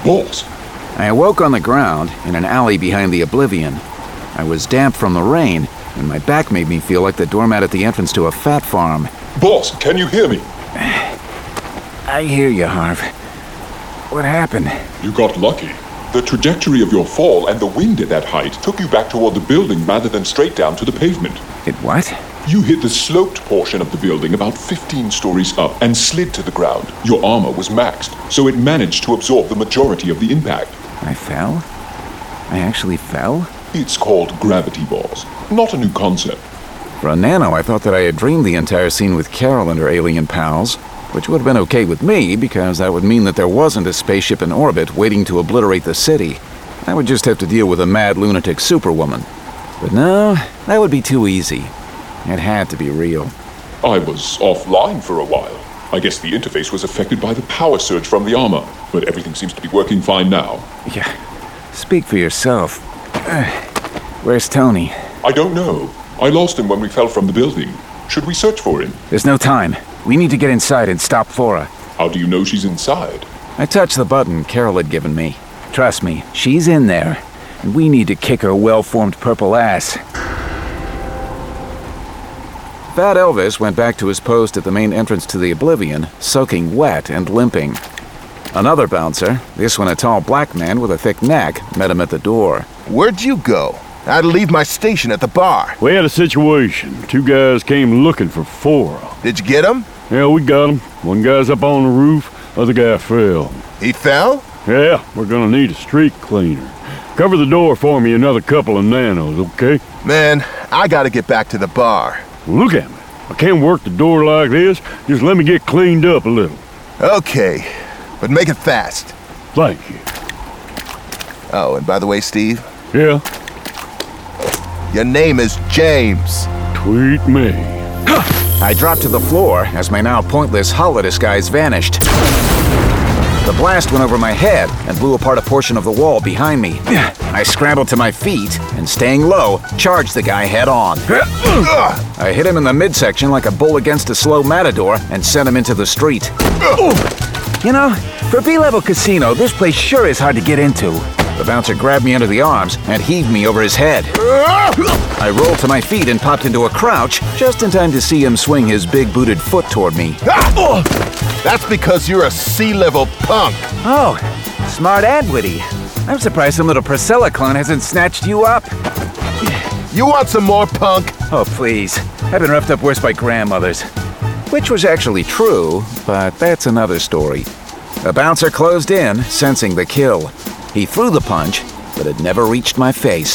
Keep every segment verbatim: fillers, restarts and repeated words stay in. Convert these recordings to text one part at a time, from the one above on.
Boss. I awoke on the ground in an alley behind the Oblivion. I was damp from the rain, and my back made me feel like the doormat at the entrance to a fat farm. Boss, can you hear me? I hear you, Harv. What happened? You got lucky. The trajectory of your fall and the wind at that height took you back toward the building rather than straight down to the pavement. It what? You hit the sloped portion of the building about fifteen stories up and slid to the ground. Your armor was maxed, so it managed to absorb the majority of the impact. I fell? I actually fell? It's called gravity, boss. Not a new concept. For a nano, I thought that I had dreamed the entire scene with Carol and her alien pals, which would have been okay with me because that would mean that there wasn't a spaceship in orbit waiting to obliterate the city. I would just have to deal with a mad lunatic superwoman. But no, that would be too easy. It had to be real. I was offline for a while. I guess the interface was affected by the power surge from the armor, but everything seems to be working fine now. Yeah, speak for yourself. Uh, where's Tony? I don't know. I lost him when we fell from the building. Should we search for him? There's no time. We need to get inside and stop Flora. How do you know she's inside? I touched the button Carol had given me. Trust me, she's in there. And we need to kick her well-formed purple ass. Fat Elvis went back to his post at the main entrance to the Oblivion, soaking wet and limping. Another bouncer, this one a tall black man with a thick neck, met him at the door. Where'd you go? I had to leave my station at the bar. We had a situation. Two guys came looking for Flora. Did you get him? Yeah, we got him. One guy's up on the roof, other guy fell. He fell? Yeah, we're gonna need a street cleaner. Cover the door for me another couple of nanos, okay? Man, I gotta get back to the bar. Look at me. I can't work the door like this. Just let me get cleaned up a little. Okay, but make it fast. Thank you. Oh, and by the way, Steve, Yeah? your name is James. Tweet me. I dropped to the floor as my now pointless holodisguise vanished. The blast went over my head and blew apart a portion of the wall behind me. I scrambled to my feet and, staying low, charged the guy head on. I hit him in the midsection like a bull against a slow matador and sent him into the street. You know, for B-level casino, this place sure is hard to get into. The bouncer grabbed me under the arms and heaved me over his head. I rolled to my feet and popped into a crouch, just in time to see him swing his big-booted foot toward me. That's because you're a sea-level punk. Oh, smart and witty. I'm surprised some little Priscilla clone hasn't snatched you up. You want some more, punk? Oh, please. I've been roughed up worse by grandmothers. Which was actually true, but that's another story. The bouncer closed in, sensing the kill. He threw the punch, but it never reached my face.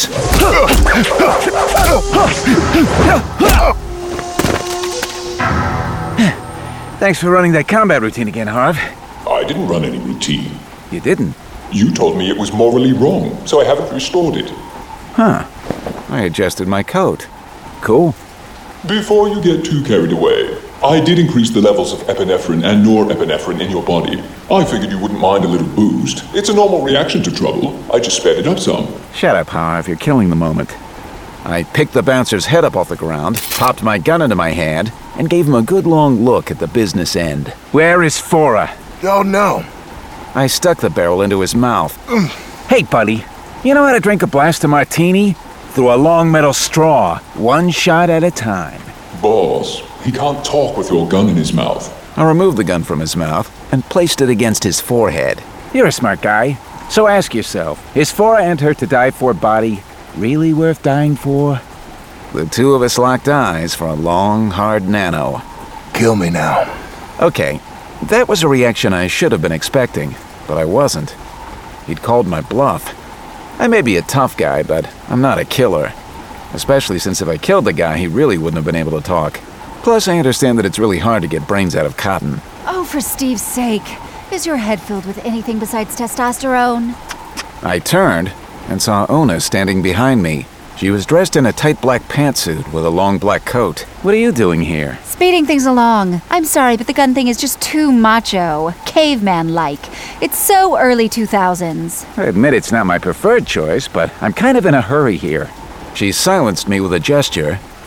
Thanks for running that combat routine again, Harv. I didn't run any routine. You didn't? You told me it was morally wrong, so I haven't restored it. Huh. I adjusted my coat. Cool. Before you get too carried away, I did increase the levels of epinephrine and norepinephrine in your body. I figured you wouldn't mind a little boost. It's a normal reaction to trouble. I just sped it up some. Shut up, Harv. You're killing the moment. I picked the bouncer's head up off the ground, popped my gun into my hand, and gave him a good long look at the business end. Where is Flora? Oh, no. I stuck the barrel into his mouth. Hey, buddy. You know how to drink a blast of martini? Through a long metal straw, one shot at a time. Boss, he can't talk with your gun in his mouth. I removed the gun from his mouth and placed it against his forehead. You're a smart guy. So ask yourself, is Flora and her to-die-for body really worth dying for? The two of us locked eyes for a long, hard nano. Kill me now. Okay, that was a reaction I should have been expecting, but I wasn't. He'd called my bluff. I may be a tough guy, but I'm not a killer. Especially since if I killed the guy, he really wouldn't have been able to talk. Plus, I understand that it's really hard to get brains out of cotton. Oh, for Steve's sake. Is your head filled with anything besides testosterone? I turned and saw Ona standing behind me. She was dressed in a tight black pantsuit with a long black coat. What are you doing here? Speeding things along. I'm sorry, but the gun thing is just too macho. Caveman-like. It's so early two thousands. I admit it's not my preferred choice, but I'm kind of in a hurry here. She silenced me with a gesture,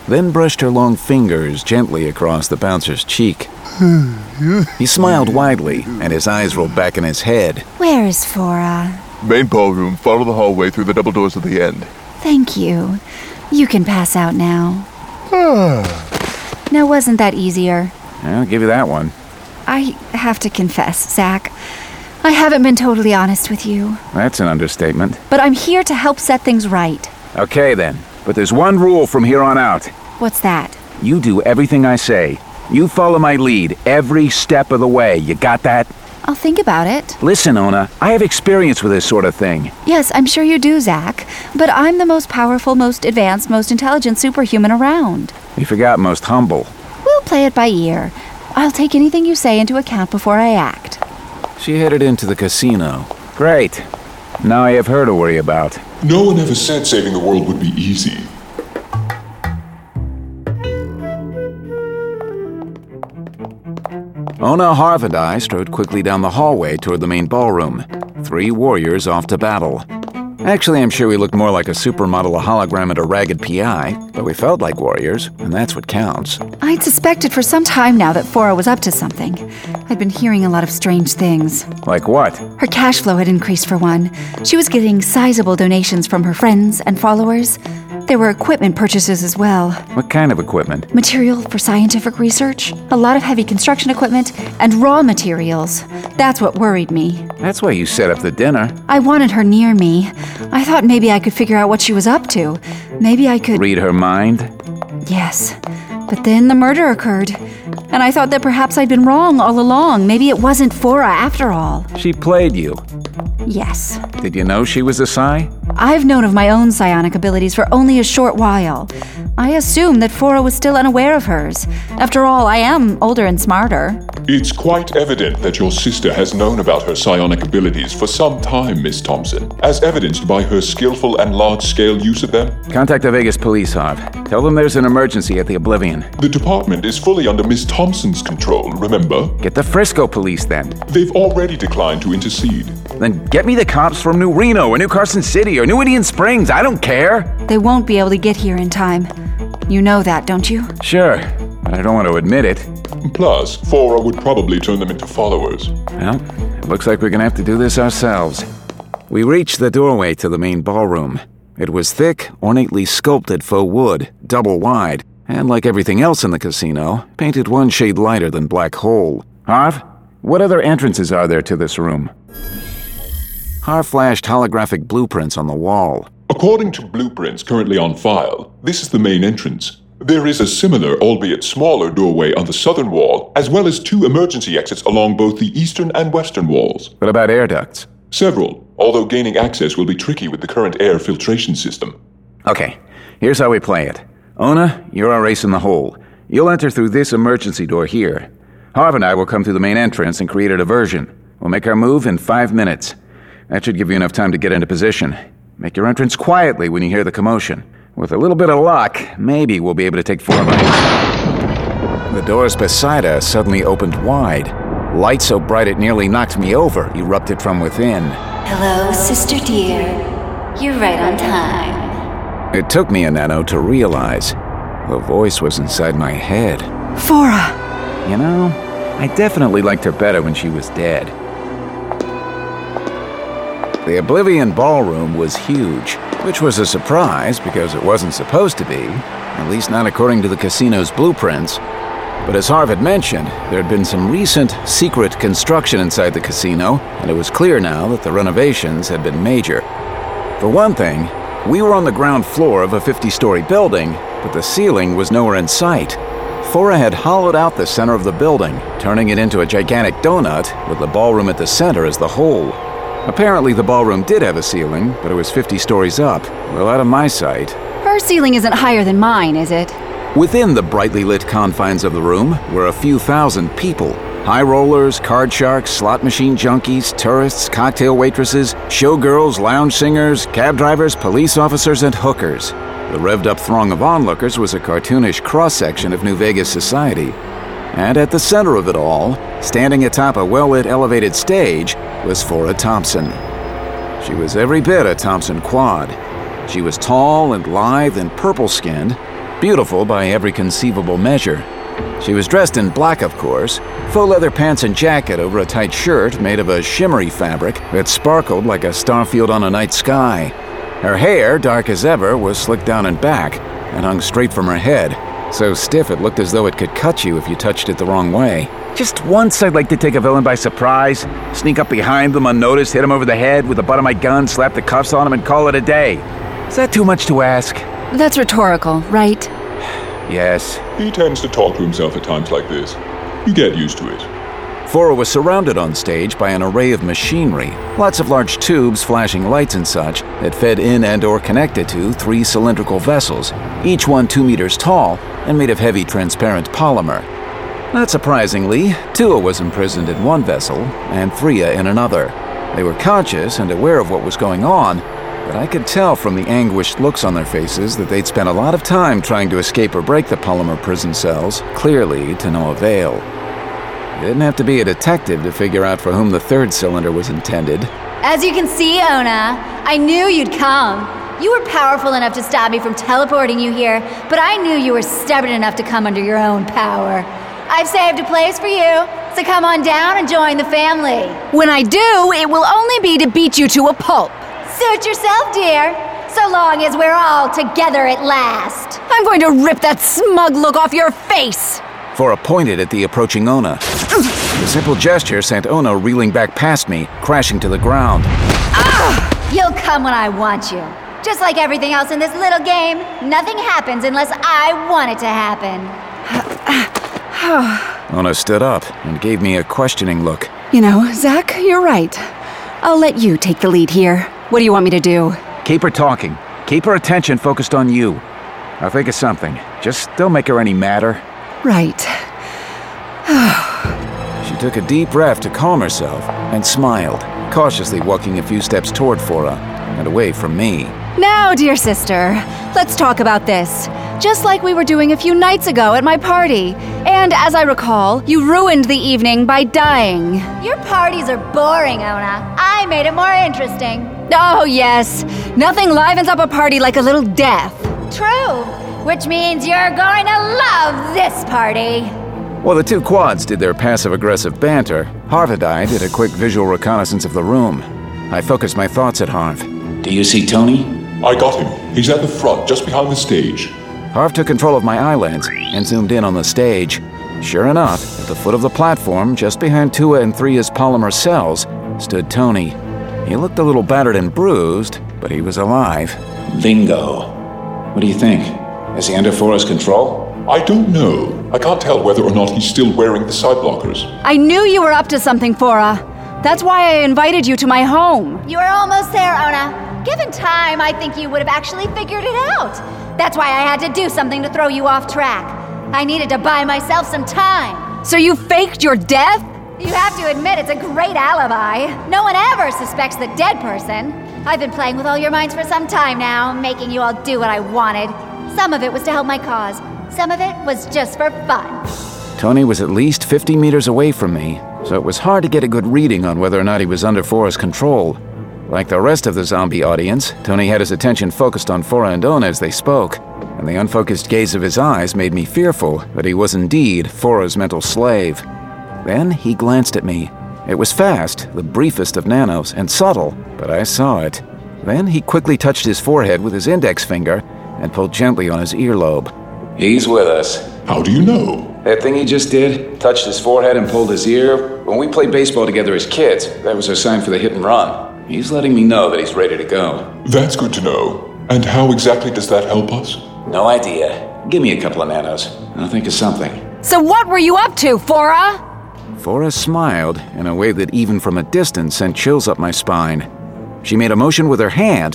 then brushed her long fingers gently across the bouncer's cheek. He smiled widely, and his eyes rolled back in his head. Where is Fora? Main ballroom, follow the hallway through the double doors at the end. Thank you. You can pass out now. Now, wasn't that easier? I'll give you that one. I have to confess, Zach, I haven't been totally honest with you. That's an understatement. But I'm here to help set things right. Okay, then. But there's one rule from here on out. What's that? You do everything I say. You follow my lead every step of the way. You got that? I'll think about it. Listen, Ona, I have experience with this sort of thing. Yes, I'm sure you do, Zach. But I'm the most powerful, most advanced, most intelligent superhuman around. You forgot most humble. We'll play it by ear. I'll take anything you say into account before I act. She headed into the casino. Great. Now I have her to worry about. No one ever said saving the world would be easy. Ona, Harv, and I strode quickly down the hallway toward the main ballroom. Three warriors off to battle. Actually, I'm sure we looked more like a supermodel, a hologram, and a ragged P I, but we felt like warriors, and that's what counts. I'd suspected for some time now that Fora was up to something. I'd been hearing a lot of strange things. Like what? Her cash flow had increased for one. She was getting sizable donations from her friends and followers. There were equipment purchases as well. What kind of equipment? Material for scientific research, a lot of heavy construction equipment, and raw materials. That's what worried me. That's why you set up the dinner. I wanted her near me. I thought maybe I could figure out what she was up to. Maybe I could... Read her mind? Yes. But then the murder occurred. And I thought that perhaps I'd been wrong all along. Maybe it wasn't Fora after all. She played you. Yes. Did you know she was a Psi? I've known of my own psionic abilities for only a short while. I assumed that Fora was still unaware of hers. After all, I am older and smarter. It's quite evident that your sister has known about her psionic abilities for some time, Miss Thompson, as evidenced by her skillful and large-scale use of them. Contact the Vegas police, Harv. Tell them there's an emergency at the Oblivion. The department is fully under Miss Thompson's control, remember? Get the Frisco police, then. They've already declined to intercede. Then get me the cops from New Reno or New Carson City or New Indian Springs. I don't care. They won't be able to get here in time. You know that, don't you? Sure, but I don't want to admit it. Plus, Fora would probably turn them into followers. Well, it looks like we're gonna have to do this ourselves. We reached the doorway to the main ballroom. It was thick, ornately sculpted faux wood, double wide, and like everything else in the casino, painted one shade lighter than black hole. Harv, what other entrances are there to this room? Harv flashed holographic blueprints on the wall. According to blueprints currently on file, this is the main entrance. There is a similar, albeit smaller, doorway on the southern wall, as well as two emergency exits along both the eastern and western walls. What about air ducts? Several, although gaining access will be tricky with the current air filtration system. Okay, here's how we play it. Ona, you're our ace in the hole. You'll enter through this emergency door here. Harv and I will come through the main entrance and create a diversion. We'll make our move in five minutes. That should give you enough time to get into position. Make your entrance quietly when you hear the commotion. With a little bit of luck, maybe we'll be able to take four bites. The doors beside us suddenly opened wide. Light so bright it nearly knocked me over erupted from within. Hello, sister dear. You're right on time. It took me a nano to realize the voice was inside my head. Fora! You know, I definitely liked her better when she was dead. The Oblivion Ballroom was huge, which was a surprise because it wasn't supposed to be, at least not according to the casino's blueprints. But as Harv had mentioned, there had been some recent secret construction inside the casino, and it was clear now that the renovations had been major. For one thing, we were on the ground floor of a fifty-story building, but the ceiling was nowhere in sight. Fora had hollowed out the center of the building, turning it into a gigantic donut, with the ballroom at the center as the whole. Apparently the ballroom did have a ceiling, but it was fifty stories up, well out of my sight. Her ceiling isn't higher than mine, is it? Within the brightly lit confines of the room were a few thousand people. High rollers, card sharks, slot machine junkies, tourists, cocktail waitresses, showgirls, lounge singers, cab drivers, police officers, and hookers. The revved-up throng of onlookers was a cartoonish cross-section of New Vegas society. And at the center of it all, standing atop a well-lit elevated stage, was Fora Thompson. She was every bit a Thompson quad. She was tall and lithe and purple-skinned, beautiful by every conceivable measure. She was dressed in black, of course, faux leather pants and jacket over a tight shirt made of a shimmery fabric that sparkled like a starfield on a night sky. Her hair, dark as ever, was slicked down and back and hung straight from her head, so stiff it looked as though it could cut you if you touched it the wrong way. Just once I'd like to take a villain by surprise, sneak up behind them unnoticed, hit him over the head with the butt of my gun, slap the cuffs on him, and call it a day. Is that too much to ask? That's rhetorical, right? Yes. He tends to talk to himself at times like this. You get used to it. Fora was surrounded on stage by an array of machinery, lots of large tubes flashing lights and such that fed in and or connected to three cylindrical vessels, each one two meters tall and made of heavy transparent polymer. Not surprisingly, Tua was imprisoned in one vessel and Thria in another. They were conscious and aware of what was going on, but I could tell from the anguished looks on their faces that they'd spent a lot of time trying to escape or break the polymer prison cells, clearly to no avail. You didn't have to be a detective to figure out for whom the third cylinder was intended. As you can see, Ona, I knew you'd come. You were powerful enough to stop me from teleporting you here, but I knew you were stubborn enough to come under your own power. I've saved a place for you, so come on down and join the family. When I do, it will only be to beat you to a pulp. Suit yourself, dear, so long as we're all together at last. I'm going to rip that smug look off your face! Fora pointed at the approaching Ona. The simple gesture sent Ona reeling back past me, crashing to the ground. Ah! You'll come when I want you. Just like everything else in this little game, nothing happens unless I want it to happen. Ona stood up and gave me a questioning look. You know, Zach, you're right. I'll let you take the lead here. What do you want me to do? Keep her talking. Keep her attention focused on you. I'll think of something. Just don't make her any madder. Right. She took a deep breath to calm herself and smiled, cautiously walking a few steps toward Fora and away from me. Now, dear sister, let's talk about this. Just like we were doing a few nights ago at my party. And as I recall, you ruined the evening by dying. Your parties are boring, Ona. I made it more interesting. Oh, yes. Nothing livens up a party like a little death. True. Which means you're going to love this party. While the two quads did their passive-aggressive banter, Harv and I did a quick visual reconnaissance of the room. I focused my thoughts at Harv. Do you see Tony? I got him. He's at the front, just behind the stage. Harv took control of my eye lens and zoomed in on the stage. Sure enough, at the foot of the platform, just behind Tua and Thria's polymer cells, stood Tony. He looked a little battered and bruised, but he was alive. Bingo. What do you think? Is he under Fora's control? I don't know. I can't tell whether or not he's still wearing the side blockers. I knew you were up to something, Fora. That's why I invited you to my home. You were almost there, Ona. Given time, I think you would have actually figured it out. That's why I had to do something to throw you off track. I needed to buy myself some time. So you faked your death? You have to admit it's a great alibi. No one ever suspects the dead person. I've been playing with all your minds for some time now, making you all do what I wanted. Some of it was to help my cause. Some of it was just for fun. Tony was at least fifty meters away from me, so it was hard to get a good reading on whether or not he was under Fora's control. Like the rest of the zombie audience, Tony had his attention focused on Fora and Ona as they spoke, and the unfocused gaze of his eyes made me fearful that he was indeed Fora's mental slave. Then he glanced at me. It was fast, the briefest of nanos, and subtle, but I saw it. Then he quickly touched his forehead with his index finger and pulled gently on his earlobe. He's with us. How do you know? That thing he just did, touched his forehead and pulled his ear, when we played baseball together as kids, that was our sign for the hit and run. He's letting me know that he's ready to go. That's good to know. And how exactly does that help us? No idea. Give me a couple of nanos. I'll think of something. So what were you up to, Fora? Fora smiled in a way that even from a distance sent chills up my spine. She made a motion with her hand,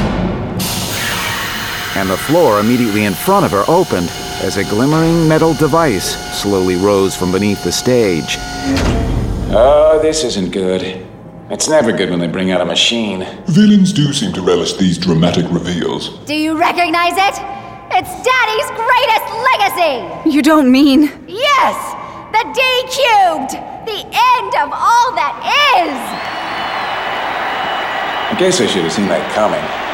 and the floor immediately in front of her opened as a glimmering metal device slowly rose from beneath the stage. Oh, this isn't good. It's never good when they bring out a machine. Villains do seem to relish these dramatic reveals. Do you recognize it? It's Daddy's greatest legacy! You don't mean... Yes! The D-cubed! The end of all that is! I guess I should have seen that coming.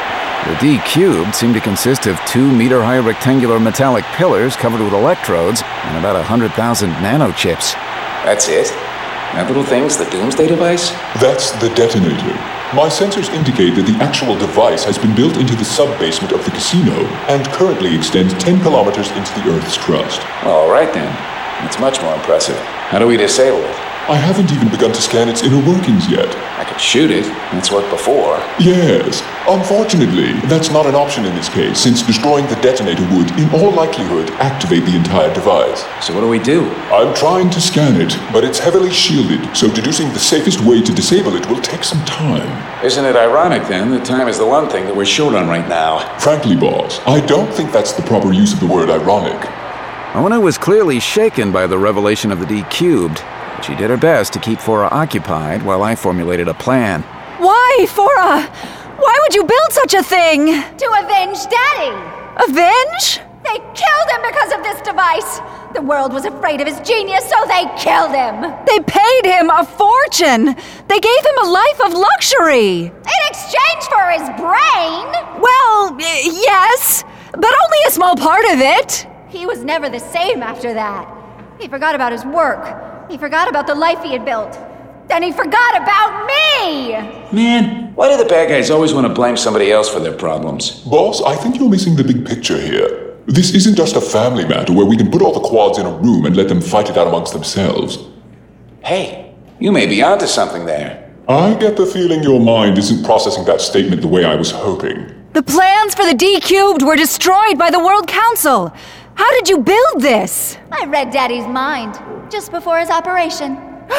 The D-cubed seemed to consist of two meter-high rectangular metallic pillars covered with electrodes and about one hundred thousand nanochips. That's it? That little thing's the Doomsday device? That's the detonator. My sensors indicate that the actual device has been built into the sub-basement of the casino and currently extends ten kilometers into the Earth's crust. All right then. It's much more impressive. How do we disable it? I haven't even begun to scan its inner workings yet. I could shoot it. That's worked before. Yes. Unfortunately, that's not an option in this case, since destroying the detonator would, in all likelihood, activate the entire device. So what do we do? I'm trying to scan it, but it's heavily shielded, so deducing the safest way to disable it will take some time. Isn't it ironic, then, that time is the one thing that we're short on right now? Frankly, boss, I don't think that's the proper use of the word ironic. Ona was clearly shaken by the revelation of the D-cubed. She did her best to keep Fora occupied while I formulated a plan. Why, Fora? Why would you build such a thing? To avenge Daddy! Avenge? They killed him because of this device! The world was afraid of his genius, so they killed him! They paid him a fortune! They gave him a life of luxury! In exchange for his brain! Well, y- yes, but only a small part of it. He was never the same after that. He forgot about his work. He forgot about the life he had built. Then he forgot about me! Man, why do the bad guys always want to blame somebody else for their problems? Boss, I think you're missing the big picture here. This isn't just a family matter where we can put all the quads in a room and let them fight it out amongst themselves. Hey, you may be onto something there. I get the feeling your mind isn't processing that statement the way I was hoping. The plans for the D-cubed were destroyed by the World Council. How did you build this? I read Daddy's mind just before his operation.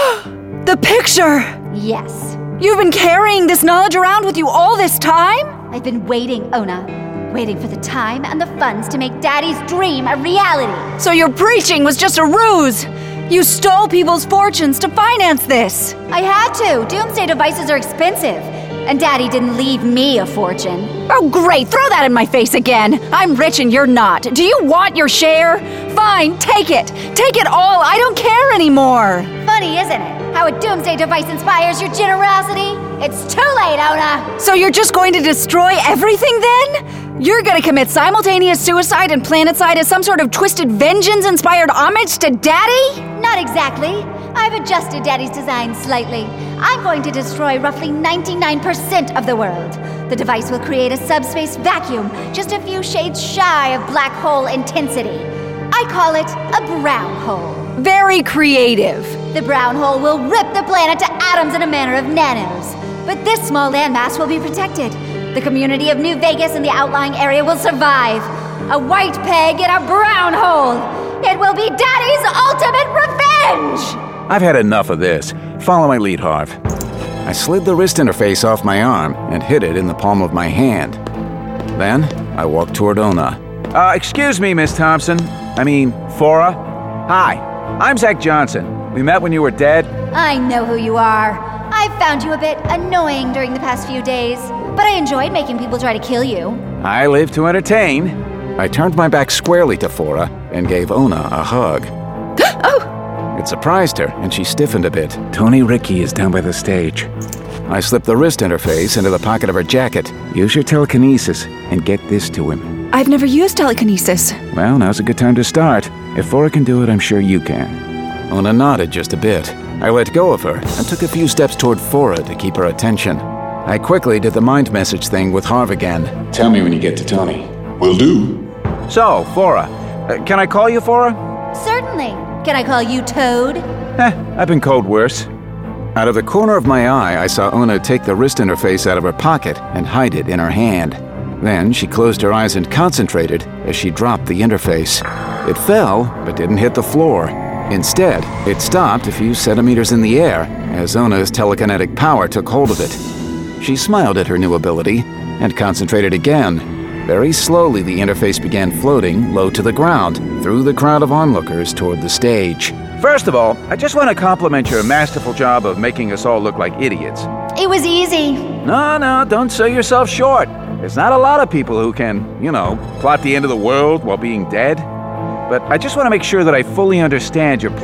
The picture! Yes. You've been carrying this knowledge around with you all this time? I've been waiting, Ona. Waiting for the time and the funds to make Daddy's dream a reality. So your preaching was just a ruse! You stole people's fortunes to finance this! I had to. Doomsday devices are expensive. And Daddy didn't leave me a fortune. Oh, great! Throw that in my face again! I'm rich and you're not. Do you want your share? Fine, take it! Take it all! I don't care anymore! Funny, isn't it? How a doomsday device inspires your generosity? It's too late, Ona! So you're just going to destroy everything then? You're gonna commit simultaneous suicide and planeticide as some sort of twisted vengeance-inspired homage to Daddy? Not exactly. I've adjusted Daddy's design slightly. I'm going to destroy roughly ninety-nine percent of the world. The device will create a subspace vacuum, just a few shades shy of black hole intensity. I call it a brown hole. Very creative. The brown hole will rip the planet to atoms in a manner of nanos. But this small landmass will be protected. The community of New Vegas and the outlying area will survive. A white peg in a brown hole. It will be Daddy's ultimate revenge! I've had enough of this. Follow my lead, Harv. I slid the wrist interface off my arm and hid it in the palm of my hand. Then, I walked toward Ona. Uh, excuse me, Miss Thompson. I mean, Fora. Hi, I'm Zach Johnson. We met when you were dead. I know who you are. I've found you a bit annoying during the past few days, but I enjoyed making people try to kill you. I live to entertain. I turned my back squarely to Fora and gave Ona a hug. Oh! It surprised her, and she stiffened a bit. Tony Ricky is down by the stage. I slipped the wrist interface into the pocket of her jacket. Use your telekinesis and get this to him. I've never used telekinesis. Well, now's a good time to start. If Fora can do it, I'm sure you can. Ona nodded just a bit. I let go of her and took a few steps toward Fora to keep her attention. I quickly did the mind message thing with Harv again. Tell me when you get to Tony. Will do. So, Fora, uh, can I call you Fora? Certainly. Can I call you Toad? Eh, I've been called worse. Out of the corner of my eye, I saw Ona take the wrist interface out of her pocket and hide it in her hand. Then she closed her eyes and concentrated as she dropped the interface. It fell, but didn't hit the floor. Instead, it stopped a few centimeters in the air as Ona's telekinetic power took hold of it. She smiled at her new ability and concentrated again. Very slowly, the interface began floating low to the ground, through the crowd of onlookers toward the stage. First of all, I just want to compliment your masterful job of making us all look like idiots. It was easy. No, no, don't sell yourself short. There's not a lot of people who can, you know, plot the end of the world while being dead. But I just want to make sure that I fully understand your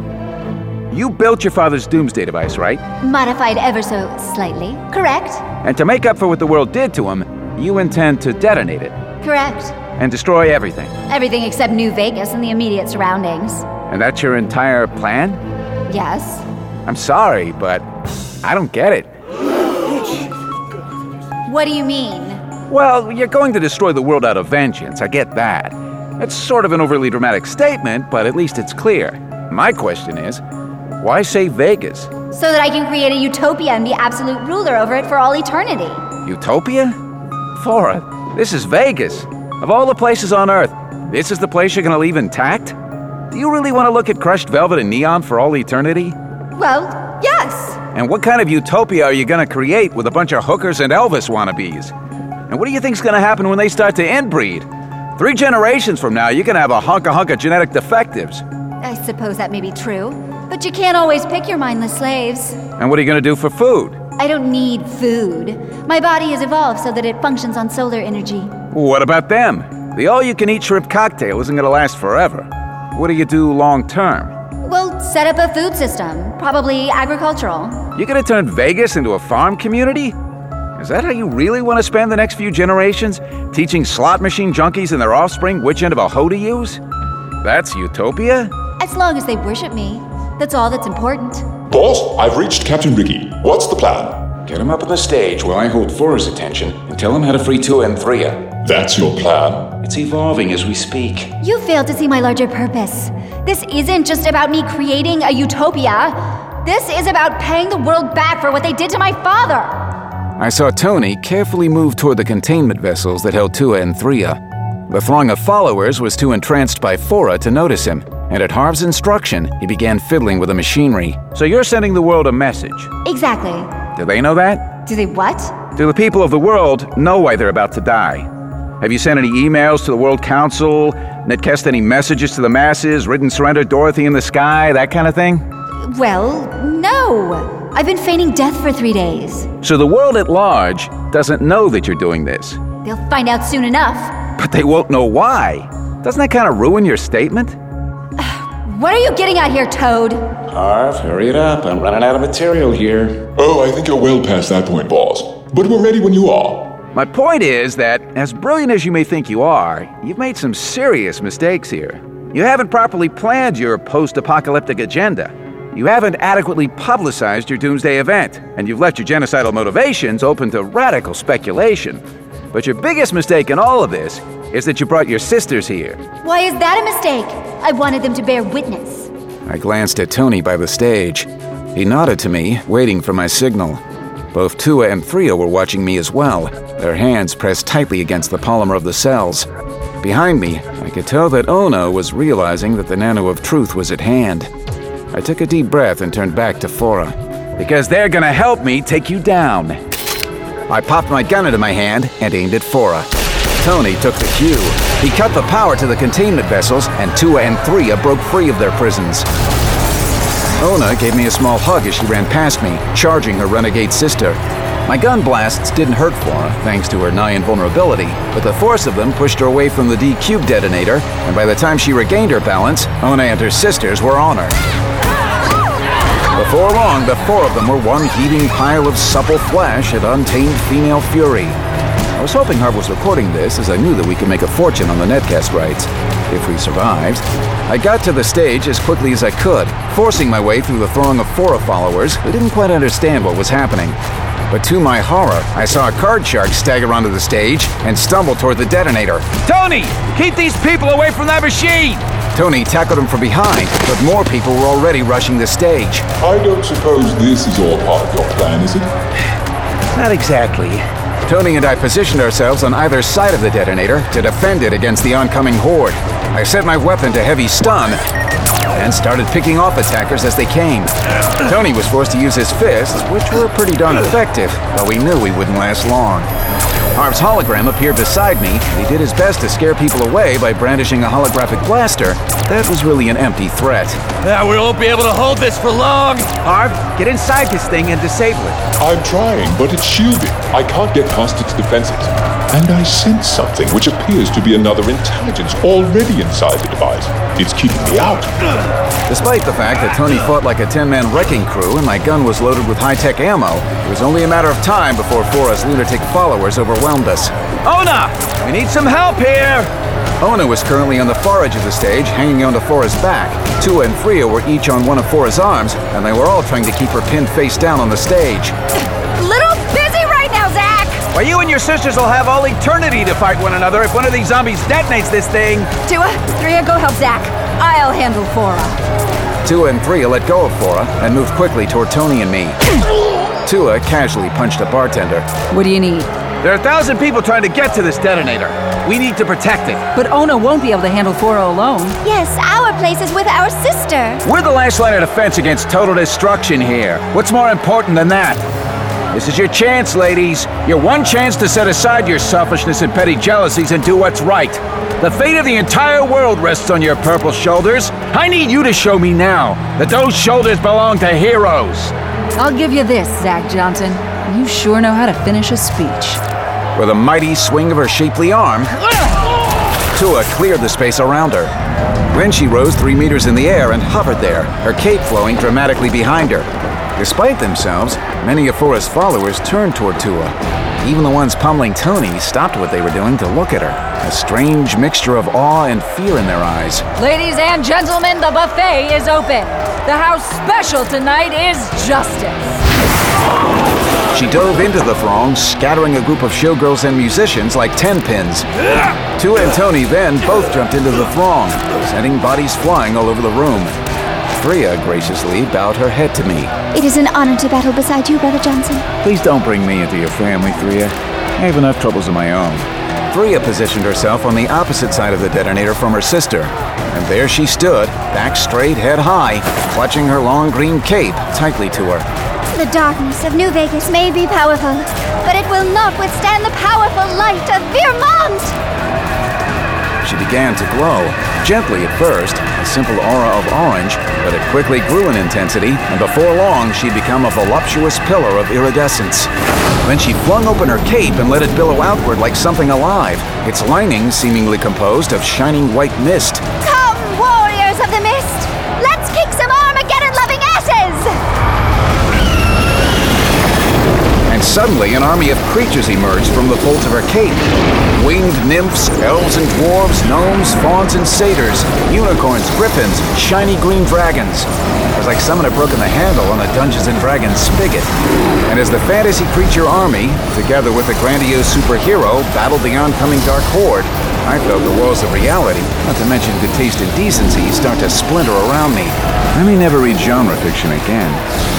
plan. You built your father's doomsday device, right? Modified ever so slightly, correct? And to make up for what the world did to him, you intend to detonate it Correct. and destroy everything. Everything except New Vegas and the immediate surroundings. And that's your entire plan? Yes. I'm sorry, but I don't get it. What do you mean? Well, you're going to destroy the world out of vengeance, I get that. It's sort of an overly dramatic statement, but at least it's clear. My question is, why save Vegas? So that I can create a utopia and be absolute ruler over it for all eternity. Utopia? Fora, this is Vegas. Of all the places on Earth, this is the place you're gonna leave intact? Do you really want to look at crushed velvet and neon for all eternity? Well, yes. And what kind of utopia are you gonna create with a bunch of hookers and Elvis wannabes? And what do you think's gonna happen when they start to inbreed? Three generations from now, you're gonna have a hunk-a-hunk of genetic defectives. I suppose that may be true. But you can't always pick your mindless slaves. And what are you gonna do for food? I don't need food. My body has evolved so that it functions on solar energy. What about them? The all-you-can-eat shrimp cocktail isn't gonna last forever. What do you do long-term? Well, set up a food system, probably agricultural. You gonna turn Vegas into a farm community? Is that how you really want to spend the next few generations? Teaching slot machine junkies and their offspring which end of a hoe to use? That's utopia? As long as they worship me. That's all that's important. Boss, I've reached Captain Ricky. What's the plan? Get him up on the stage while I hold Fora's attention and tell him how to free Tua and Threa. That's your plan? It's evolving as we speak. You fail to see my larger purpose. This isn't just about me creating a utopia. This is about paying the world back for what they did to my father. I saw Tony carefully move toward the containment vessels that held Tua and Threa. The throng of followers was too entranced by Fora to notice him, and at Harv's instruction, he began fiddling with the machinery. So you're sending the world a message. Exactly. Do they know that? Do they what? Do the people of the world know why they're about to die? Have you sent any emails to the World Council, netcast any messages to the masses, written surrender Dorothy in the sky, that kind of thing? Well, no. I've been feigning death for three days. So the world at large doesn't know that you're doing this. They'll find out soon enough. But they won't know why. Doesn't that kind of ruin your statement? What are you getting at here, Toad? Harv, hurry it up. I'm running out of material here. Oh, I think you're well past that point, boss. But we're ready when you are. My point is that, as brilliant as you may think you are, you've made some serious mistakes here. You haven't properly planned your post-apocalyptic agenda. You haven't adequately publicized your doomsday event, and you've left your genocidal motivations open to radical speculation. But your biggest mistake in all of this is that you brought your sisters here. Why is that a mistake? I wanted them to bear witness. I glanced at Tony by the stage. He nodded to me, waiting for my signal. Both Tua and Threa were watching me as well, their hands pressed tightly against the polymer of the cells. Behind me, I could tell that Ona was realizing that the nano of truth was at hand. I took a deep breath and turned back to Fora. Because they're gonna help me take you down. I popped my gun into my hand and aimed at Fora. Tony took the cue. He cut the power to the containment vessels, and Tua and Threa broke free of their prisons. Ona gave me a small hug as she ran past me, charging her renegade sister. My gun blasts didn't hurt Fora, thanks to her nigh invulnerability, but the force of them pushed her away from the D-Cube detonator, and by the time she regained her balance, Ona and her sisters were on her. Before long, the four of them were one heaving pile of supple flesh and untamed female fury. I was hoping Harv was recording this, as I knew that we could make a fortune on the netcast rights, if we survived. I got to the stage as quickly as I could, forcing my way through the throng of Fora followers who didn't quite understand what was happening. But to my horror, I saw a card shark stagger onto the stage and stumble toward the detonator. Tony! Keep these people away from that machine! Tony tackled him from behind, but more people were already rushing the stage. I don't suppose this is all part of your plan, is it? Not exactly. Tony and I positioned ourselves on either side of the detonator to defend it against the oncoming horde. I set my weapon to heavy stun and started picking off attackers as they came. Tony was forced to use his fists, which were pretty darn effective, though we knew we wouldn't last long. Harv's hologram appeared beside me, and he did his best to scare people away by brandishing a holographic blaster. That was really an empty threat. Now we won't be able to hold this for long! Harv, get inside this thing and disable it. I'm trying, but it's shielded. I can't get past its defenses. And I sense something which appears to be another intelligence already inside the device. It's keeping me out. Despite the fact that Tony fought like a ten-man wrecking crew and my gun was loaded with high-tech ammo, it was only a matter of time before Fora's lunatic followers overwhelmed overwhelmed us. Ona! We need some help here! Ona was currently on the far edge of the stage, hanging onto Fora's back. Tua and Freya were each on one of Fora's arms, and they were all trying to keep her pinned face down on the stage. Little busy right now, Zach! Well, you and your sisters will have all eternity to fight one another if one of these zombies detonates this thing. Tua, Freya, go help Zach. I'll handle Fora. Tua and Freya let go of Fora and moved quickly toward Tony and me. Tua casually punched a bartender. What do you need? There are a thousand people trying to get to this detonator. We need to protect it. But Ona won't be able to handle Fora alone. Yes, our place is with our sister. We're the last line of defense against total destruction here. What's more important than that? This is your chance, ladies. Your one chance to set aside your selfishness and petty jealousies and do what's right. The fate of the entire world rests on your purple shoulders. I need you to show me now that those shoulders belong to heroes. I'll give you this, Zach Johnson. You sure know how to finish a speech. With a mighty swing of her shapely arm, Tua cleared the space around her. Then she rose three meters in the air and hovered there, her cape flowing dramatically behind her. Despite themselves, many of Fora's followers turned toward Tua. Even the ones pummeling Tony stopped what they were doing to look at her, a strange mixture of awe and fear in their eyes. Ladies and gentlemen, the buffet is open. The house special tonight is justice. She dove into the throng, scattering a group of showgirls and musicians like ten pins. Tua and Tony then both jumped into the throng, sending bodies flying all over the room. Freya graciously bowed her head to me. It is an honor to battle beside you, Brother Johnson. Please don't bring me into your family, Freya. I have enough troubles of my own. Freya positioned herself on the opposite side of the detonator from her sister, and there she stood, back straight, head high, clutching her long green cape tightly to her. The darkness of New Vegas may be powerful, but it will not withstand the powerful light of Vermont! She began to glow, gently at first, a simple aura of orange, but it quickly grew in intensity, and before long she'd become a voluptuous pillar of iridescence. Then she flung open her cape and let it billow outward like something alive, its lining seemingly composed of shining white mist. Come, warriors of the mist! Let's kick some Armageddon-loving asses! And suddenly an army of creatures emerged from the folds of her cape. Winged nymphs, elves and dwarves, gnomes, fauns and satyrs, unicorns, griffins, shiny green dragons. It was like someone had broken the handle on a Dungeons and Dragons spigot. And as the fantasy creature army, together with the grandiose superhero, battled the oncoming dark horde, I felt the walls of reality, not to mention good taste and decency, start to splinter around me. I may never read genre fiction again.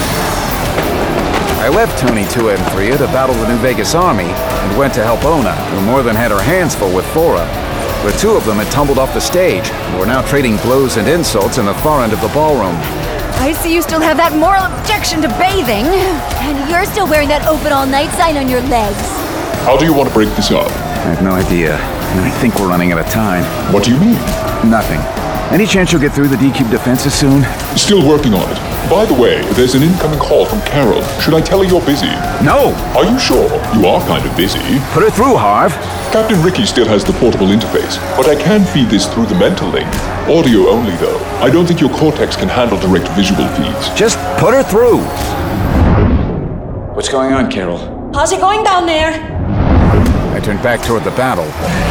I left Tony, Tua, and Freya to battle the New Vegas army and went to help Ona, who more than had her hands full with Fora. The two of them had tumbled off the stage and were now trading blows and insults in the far end of the ballroom. I see you still have that moral objection to bathing. And you're still wearing that open all-night sign on your legs. How do you want to break this up? I have no idea, and I think we're running out of time. What do you mean? Nothing. Any chance you'll get through the D-Cube defenses soon? Still working on it. By the way, there's an incoming call from Carol. Should I tell her you're busy? No! Are you sure? You are kind of busy. Put her through, Harv. Captain Ricky still has the portable interface, but I can feed this through the mental link. Audio only, though. I don't think your Cortex can handle direct visual feeds. Just put her through. What's going on, Carol? How's it going down there? I turned back toward the battle.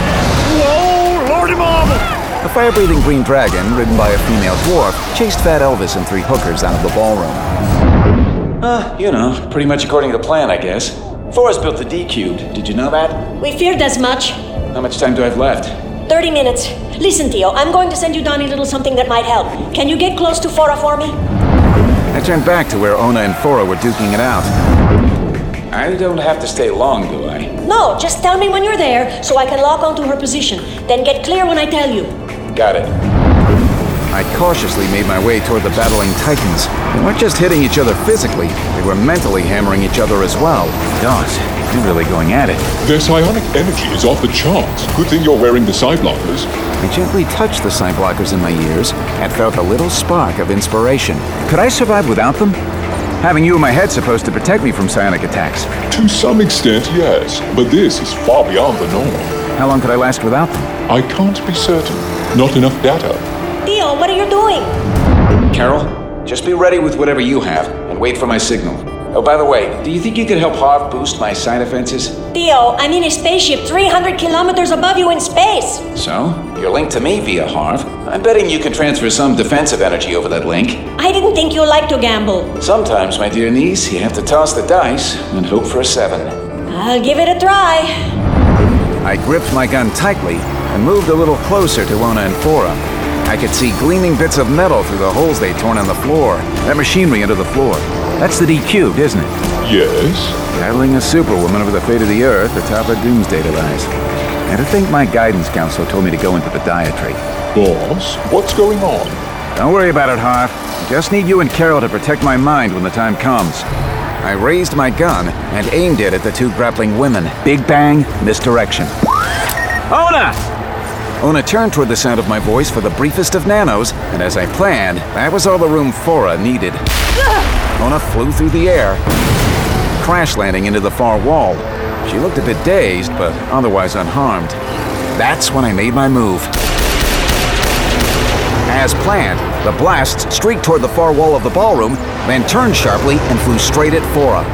Whoa, Lordy Mama! A fire-breathing green dragon, ridden by a female dwarf, chased Fat Elvis and three hookers out of the ballroom. Uh, you know, pretty much according to plan, I guess. Fora's built the D-Cubed. Did you know that? We feared as much. How much time do I have left? Thirty minutes. Listen, Theo, I'm going to send you down a little something that might help. Can you get close to Fora for me? I turned back to where Ona and Fora were duking it out. I don't have to stay long, do I? No, just tell me when you're there so I can lock onto her position. Then get clear when I tell you. Got it. I cautiously made my way toward the battling titans. They weren't just hitting each other physically, they were mentally hammering each other as well. God, they're really going at it. Their psionic energy is off the charts. Good thing you're wearing the psi blockers. I gently touched the psi blockers in my ears and felt a little spark of inspiration. Could I survive without them? Having you in my head's supposed to protect me from psionic attacks. To some extent, yes, but this is far beyond the norm. How long could I last without them? I can't be certain. Not enough data. Theo, what are you doing? Carol, just be ready with whatever you have and wait for my signal. Oh, by the way, do you think you could help Harv boost my side defenses? Theo, I'm in a spaceship three hundred kilometers above you in space. So? You're linked to me via Harv. I'm betting you can transfer some defensive energy over that link. I didn't think you liked to gamble. Sometimes, my dear niece, you have to toss the dice and hope for a seven. I'll give it a try. I gripped my gun tightly and moved a little closer to Ona and Fora. I could see gleaming bits of metal through the holes they'd torn in the floor. That machinery under the floor. That's the D-Cubed, isn't it? Yes? Battling a superwoman over the fate of the Earth atop a doomsday device. And to think my guidance counselor told me to go into the dietary. Boss, what's going on? Don't worry about it, Harv. I just need you and Carol to protect my mind when the time comes. I raised my gun and aimed it at the two grappling women. Big bang, misdirection. Ona! Ona turned toward the sound of my voice for the briefest of nanos, and as I planned, that was all the room Fora needed. Ona flew through the air, crash landing into the far wall. She looked a bit dazed, but otherwise unharmed. That's when I made my move. As planned, the blast streaked toward the far wall of the ballroom, then turned sharply and flew straight at Fora.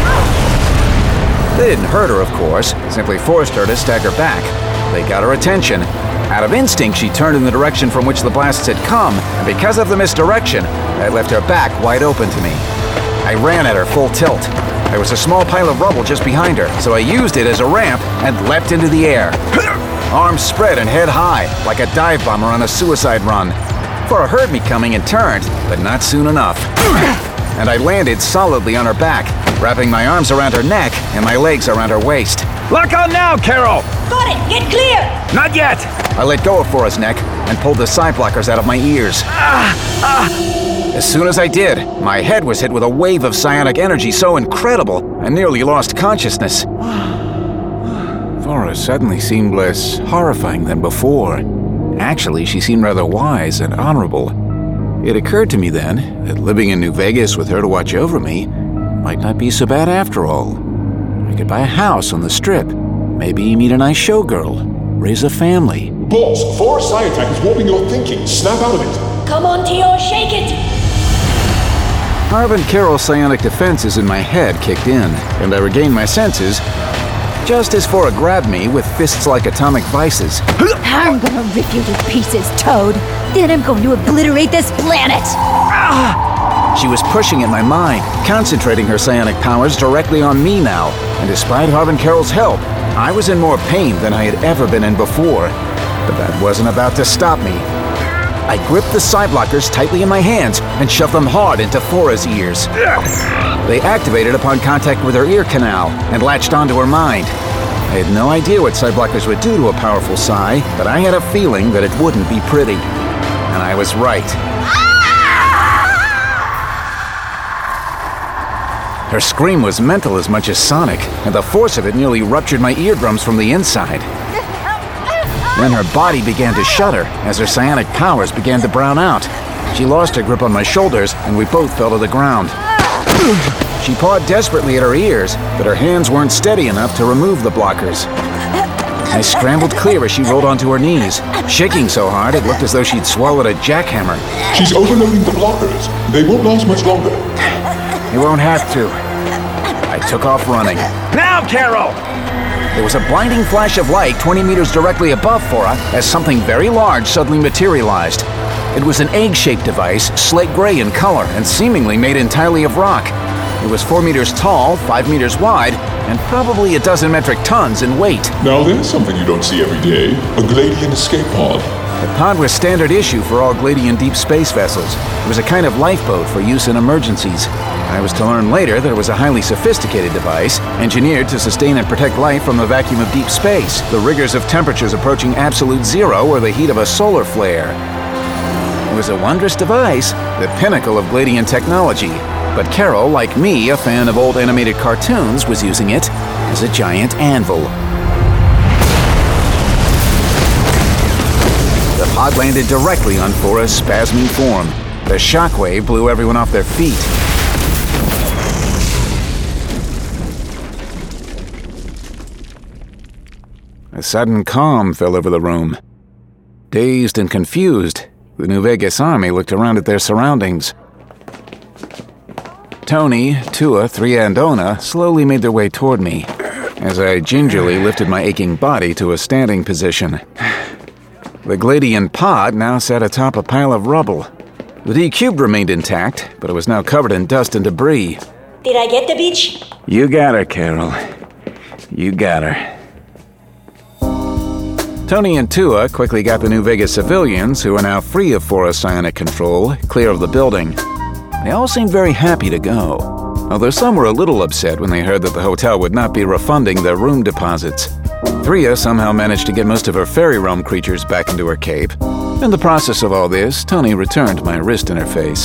They didn't hurt her, of course, simply forced her to stagger back. They got her attention. Out of instinct, she turned in the direction from which the blasts had come, and because of the misdirection, that left her back wide open to me. I ran at her full tilt. There was a small pile of rubble just behind her, so I used it as a ramp and leapt into the air. Arms spread and head high, like a dive bomber on a suicide run. Fora heard me coming and turned, but not soon enough. And I landed solidly on her back, wrapping my arms around her neck and my legs around her waist. Lock on now, Carol! Got it! Get clear! Not yet! I let go of Fora's neck and pulled the side blockers out of my ears. Ah, ah. As soon as I did, my head was hit with a wave of psionic energy so incredible, I nearly lost consciousness. Fora suddenly seemed less horrifying than before. Actually, she seemed rather wise and honorable. It occurred to me then that living in New Vegas with her to watch over me might not be so bad after all. I could buy a house on the Strip, maybe meet a nice showgirl, raise a family. Boss, Fora Psi-Attack is warping your thinking. Snap out of it. Come on, Theo, shake it! Harv and Carol's psionic defenses in my head kicked in, and I regained my senses just as Fora grabbed me with fists like atomic vices. I'm gonna rip you to pieces, Toad. Then I'm going to obliterate this planet. She was pushing at my mind, concentrating her psionic powers directly on me now, and despite Harv and Carol's help, I was in more pain than I had ever been in before. But that wasn't about to stop me. I gripped the side blockers tightly in my hands and shoved them hard into Fora's ears. They activated upon contact with her ear canal and latched onto her mind. I had no idea what side blockers would do to a powerful psi, but I had a feeling that it wouldn't be pretty. And I was right. Her scream was mental as much as sonic, and the force of it nearly ruptured my eardrums from the inside. Then her body began to shudder as her psionic powers began to brown out. She lost her grip on my shoulders, and we both fell to the ground. She pawed desperately at her ears, but her hands weren't steady enough to remove the blockers. I scrambled clear as she rolled onto her knees, shaking so hard it looked as though she'd swallowed a jackhammer. She's overloading the blockers. They won't last much longer. You won't have to. I took off running. Now, Carol! There was a blinding flash of light twenty meters directly above Fora as something very large suddenly materialized. It was an egg-shaped device, slate gray in color and seemingly made entirely of rock. It was four meters tall, five meters wide, and probably a dozen metric tons in weight. Now there's something you don't see every day. A Gladian escape pod. The pod was standard issue for all Gladian deep space vessels. It was a kind of lifeboat for use in emergencies. I was to learn later that it was a highly sophisticated device, engineered to sustain and protect life from the vacuum of deep space, the rigors of temperatures approaching absolute zero or the heat of a solar flare. It was a wondrous device, the pinnacle of Gladian technology. But Carol, like me, a fan of old animated cartoons, was using it as a giant anvil. The pod landed directly on Fora's spasming form. The shockwave blew everyone off their feet. A sudden calm fell over the room. Dazed and confused, the New Vegas army looked around at their surroundings. Tony, Tua, Thria, and Ona slowly made their way toward me, as I gingerly lifted my aching body to a standing position. The Gladian pod now sat atop a pile of rubble. The D-Cube remained intact, but it was now covered in dust and debris. Did I get the beach? You got her, Carol. You got her. Tony and Tua quickly got the New Vegas civilians, who are now free of Forest psionic control, clear of the building. They all seemed very happy to go, although some were a little upset when they heard that the hotel would not be refunding their room deposits. Thria somehow managed to get most of her fairy realm creatures back into her cape. In the process of all this, Tony returned my wrist in her face.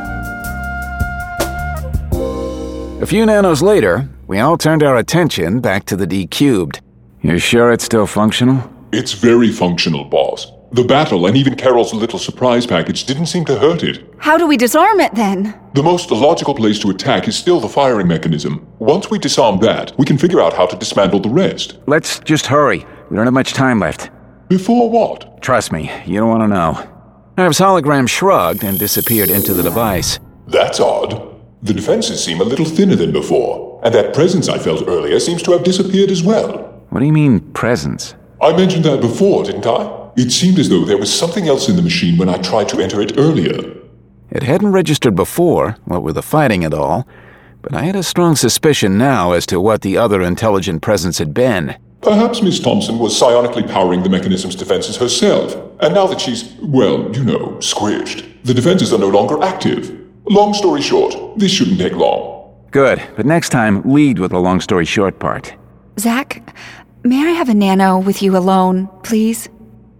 A few nanos later, we all turned our attention back to the D-Cubed. You sure it's still functional? It's very functional, boss. The battle and even Carol's little surprise package didn't seem to hurt it. How do we disarm it then? The most logical place to attack is still the firing mechanism. Once we disarm that, we can figure out how to dismantle the rest. Let's just hurry. We don't have much time left. Before what? Trust me, you don't want to know. Harv's hologram shrugged and disappeared into the device. That's odd. The defenses seem a little thinner than before, and that presence I felt earlier seems to have disappeared as well. What do you mean, presence? I mentioned that before, didn't I? It seemed as though there was something else in the machine when I tried to enter it earlier. It hadn't registered before, what with the fighting and all, but I had a strong suspicion now as to what the other intelligent presence had been. Perhaps Miss Thompson was psionically powering the mechanism's defenses herself, and now that she's, well, you know, squished, the defenses are no longer active. Long story short, this shouldn't take long. Good, but next time, lead with the long story short part. Zach, may I have a nano with you alone, please?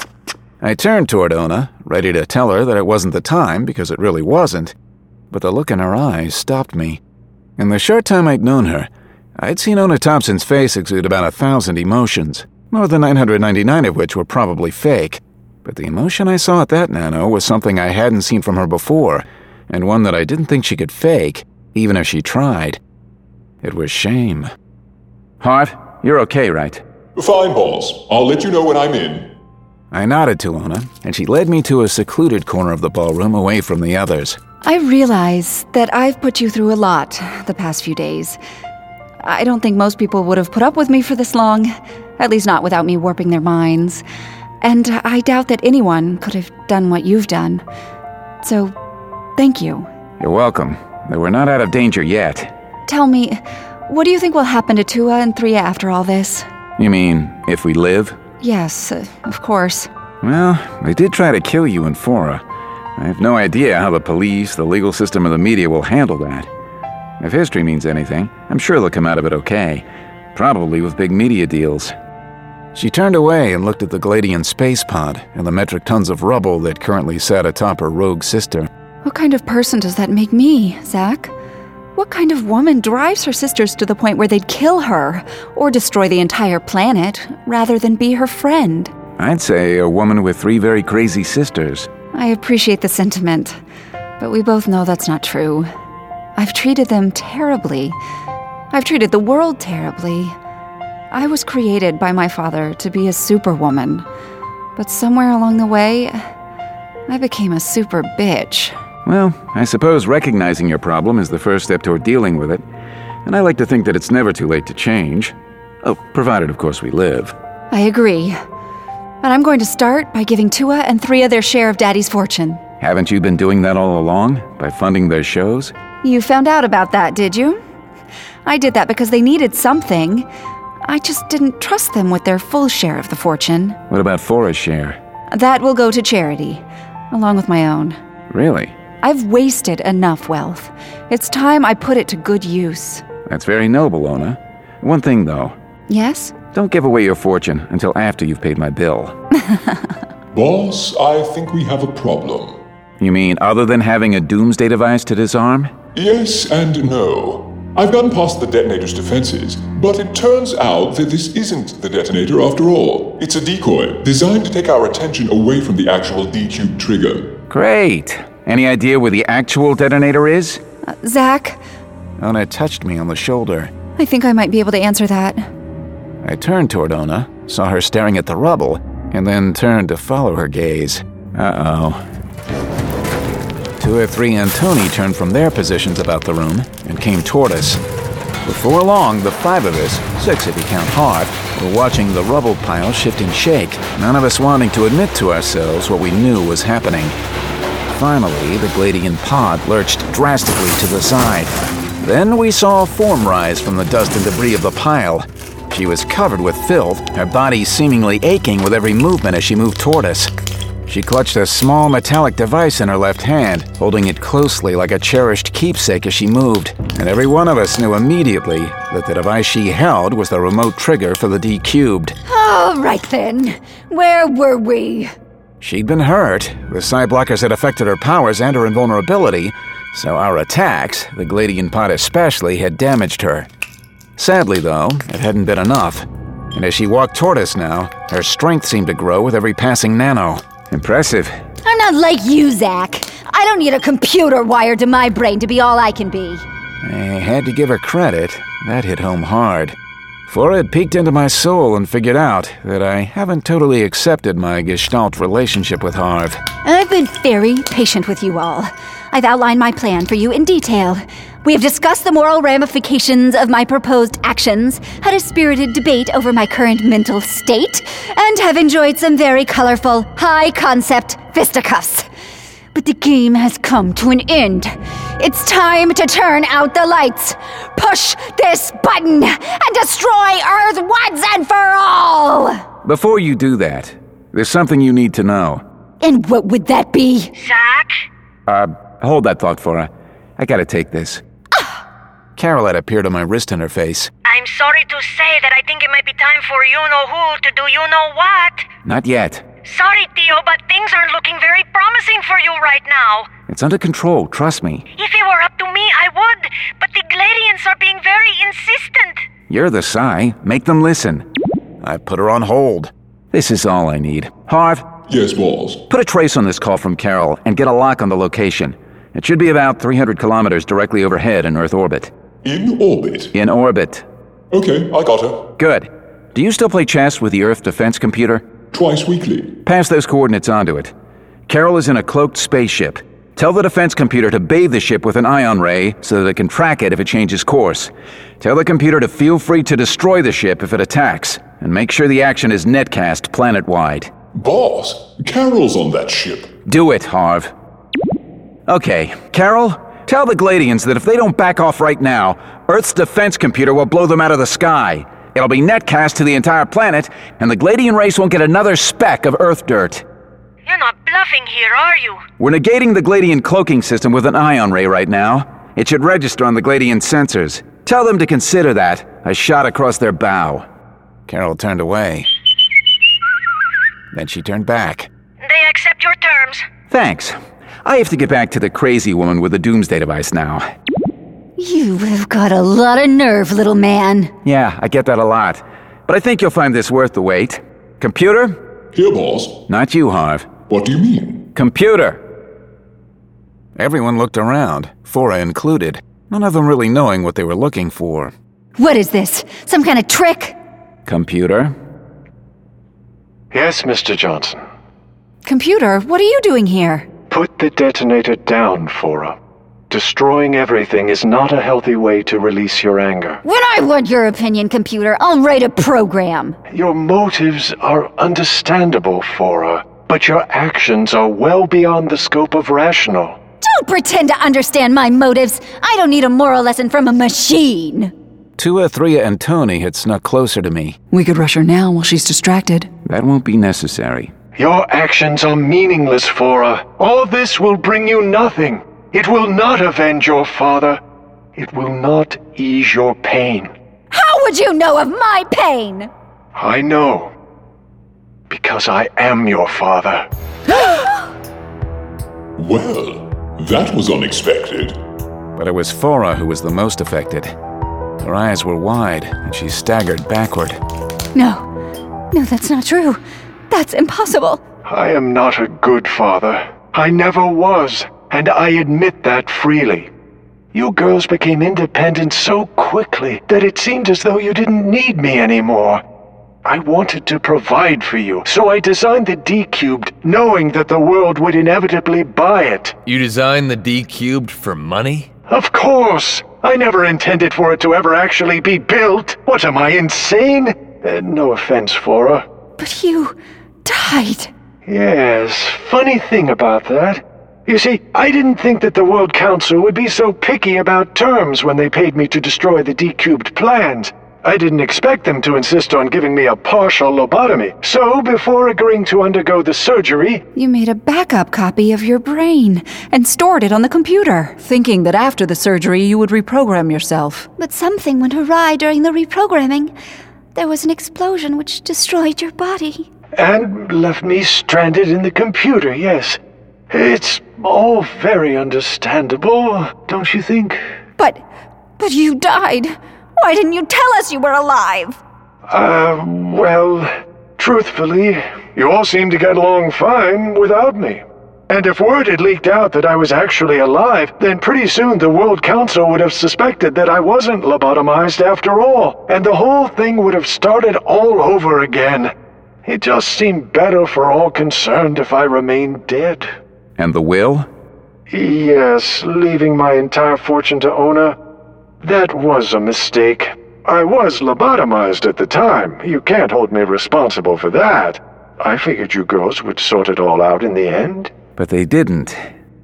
I turned toward Ona, ready to tell her that it wasn't the time, because it really wasn't, but the look in her eyes stopped me. In the short time I'd known her, I'd seen Ona Thompson's face exude about a thousand emotions, more than nine hundred ninety-nine of which were probably fake. But the emotion I saw at that nano was something I hadn't seen from her before, and one that I didn't think she could fake, even if she tried. It was shame. Hart, you're okay, right? Fine, boss. I'll let you know when I'm in. I nodded to Ona, and she led me to a secluded corner of the ballroom away from the others. I realize that I've put you through a lot the past few days. I don't think most people would have put up with me for this long, at least not without me warping their minds. And I doubt that anyone could have done what you've done. So, thank you. You're welcome, but we're not out of danger yet. Tell me, what do you think will happen to Tua and Thria after all this? You mean, if we live? Yes, uh, of course. Well, they did try to kill you and Fora. I have no idea how the police, the legal system, or the media will handle that. If history means anything, I'm sure they'll come out of it okay. Probably with big media deals. She turned away and looked at the Gladian space pod and the metric tons of rubble that currently sat atop her rogue sister. What kind of person does that make me, Zach? What kind of woman drives her sisters to the point where they'd kill her or destroy the entire planet rather than be her friend? I'd say a woman with three very crazy sisters. I appreciate the sentiment, but we both know that's not true. I've treated them terribly. I've treated the world terribly. I was created by my father to be a superwoman, but somewhere along the way, I became a super bitch. Well, I suppose recognizing your problem is the first step toward dealing with it, and I like to think that it's never too late to change. Oh, provided, of course, we live. I agree. And I'm going to start by giving Tua and Thria their share of Daddy's fortune. Haven't you been doing that all along, by funding their shows? You found out about that, did you? I did that because they needed something. I just didn't trust them with their full share of the fortune. What about Fora's share? That will go to charity, along with my own. Really? I've wasted enough wealth. It's time I put it to good use. That's very noble, Ona. One thing, though. Yes? Don't give away your fortune until after you've paid my bill. Boss, I think we have a problem. You mean other than having a doomsday device to disarm? Yes and no. I've gotten past the detonator's defenses, but it turns out that this isn't the detonator after all. It's a decoy, designed to take our attention away from the actual D-Cube trigger. Great! Any idea where the actual detonator is? Uh, Zach? Ona touched me on the shoulder. I think I might be able to answer that. I turned toward Ona, saw her staring at the rubble, and then turned to follow her gaze. Uh-oh. Two or three Antoni turned from their positions about the room and came toward us. Before long, the five of us, six if you count Harv, were watching the rubble pile shift and shake, none of us wanting to admit to ourselves what we knew was happening. Finally, the Gladian pod lurched drastically to the side. Then we saw a form rise from the dust and debris of the pile. She was covered with filth, her body seemingly aching with every movement as she moved toward us. She clutched a small metallic device in her left hand, holding it closely like a cherished keepsake as she moved, and every one of us knew immediately that the device she held was the remote trigger for the D-Cubed. All right then, where were we? She'd been hurt. The psi blockers had affected her powers and her invulnerability, so our attacks, the Gladian pod especially, had damaged her. Sadly, though, it hadn't been enough, and as she walked toward us now, her strength seemed to grow with every passing nano. Impressive. I'm not like you, Zach. I don't need a computer wired to my brain to be all I can be. I had to give her credit. That hit home hard. Fora had peeked into my soul and figured out that I haven't totally accepted my Gestalt relationship with Harv. I've been very patient with you all. I've outlined my plan for you in detail. We have discussed the moral ramifications of my proposed actions, had a spirited debate over my current mental state, and have enjoyed some very colorful, high-concept fisticuffs. But the game has come to an end. It's time to turn out the lights, push this button, and destroy Earth once and for all! Before you do that, there's something you need to know. And what would that be? Zach? Uh, hold that thought, Fora. I gotta take this. Carol had appeared on my wrist and her face. I'm sorry to say that I think it might be time for you-know-who to do you-know-what. Not yet. Sorry, Theo, but things aren't looking very promising for you right now. It's under control, trust me. If it were up to me, I would, but the Gladians are being very insistent. You're the Psi. Make them listen. I put her on hold. This is all I need. Harv? Yes, boss. Put a trace on this call from Carol and get a lock on the location. It should be about three hundred kilometers directly overhead in Earth orbit. In orbit? In orbit. Okay, I got her. Good. Do you still play chess with the Earth defense computer? Twice weekly. Pass those coordinates onto it. Carol is in a cloaked spaceship. Tell the defense computer to bathe the ship with an ion ray so that it can track it if it changes course. Tell the computer to feel free to destroy the ship if it attacks, and make sure the action is netcast planet-wide. Boss, Carol's on that ship. Do it, Harv. Okay, Carol, tell the Gladians that if they don't back off right now, Earth's defense computer will blow them out of the sky. It'll be netcast to the entire planet, and the Gladian race won't get another speck of Earth dirt. You're not bluffing here, are you? We're negating the Gladian cloaking system with an ion ray right now. It should register on the Gladian sensors. Tell them to consider that a shot across their bow. Carol turned away. Then she turned back. They accept your terms. Thanks. I have to get back to the crazy woman with the doomsday device now. You have got a lot of nerve, little man. Yeah, I get that a lot. But I think you'll find this worth the wait. Computer? Here, boss. Not you, Harv. What do you mean? Computer! Everyone looked around, Fora included, none of them really knowing what they were looking for. What is this? Some kind of trick? Computer? Yes, Mister Johnson. Computer, what are you doing here? Put the detonator down, Fora. Destroying everything is not a healthy way to release your anger. When I want your opinion, computer, I'll write a program. Your motives are understandable, Fora, but your actions are well beyond the scope of rational. Don't pretend to understand my motives. I don't need a moral lesson from a machine. Two or three Antoni had snuck closer to me. We could rush her now while she's distracted. That won't be necessary. Your actions are meaningless, Fora. All this will bring you nothing. It will not avenge your father. It will not ease your pain. How would you know of my pain? I know. Because I am your father. Well, that was unexpected. But it was Fora who was the most affected. Her eyes were wide, and she staggered backward. No. No, that's not true. That's impossible. I am not a good father. I never was, and I admit that freely. You girls became independent so quickly that it seemed as though you didn't need me anymore. I wanted to provide for you, so I designed the D-Cubed, knowing that the world would inevitably buy it. You designed the D-Cubed for money? Of course! I never intended for it to ever actually be built. What, am I insane? Uh, no offense, Fora. But you died. Yes, funny thing about that. You see, I didn't think that the World Council would be so picky about terms when they paid me to destroy the D-Cubed plans. I didn't expect them to insist on giving me a partial lobotomy. So, before agreeing to undergo the surgery... You made a backup copy of your brain and stored it on the computer, thinking that after the surgery you would reprogram yourself. But something went awry during the reprogramming. There was an explosion which destroyed your body. And left me stranded in the computer, yes. It's all very understandable, don't you think? But... but you died. Why didn't you tell us you were alive? Uh, well, truthfully, you all seem to get along fine without me. And if word had leaked out that I was actually alive, then pretty soon the World Council would have suspected that I wasn't lobotomized after all, and the whole thing would have started all over again. It just seemed better for all concerned if I remained dead. And the will? Yes, leaving my entire fortune to Ona. That was a mistake. I was lobotomized at the time. You can't hold me responsible for that. I figured you girls would sort it all out in the end. But they didn't.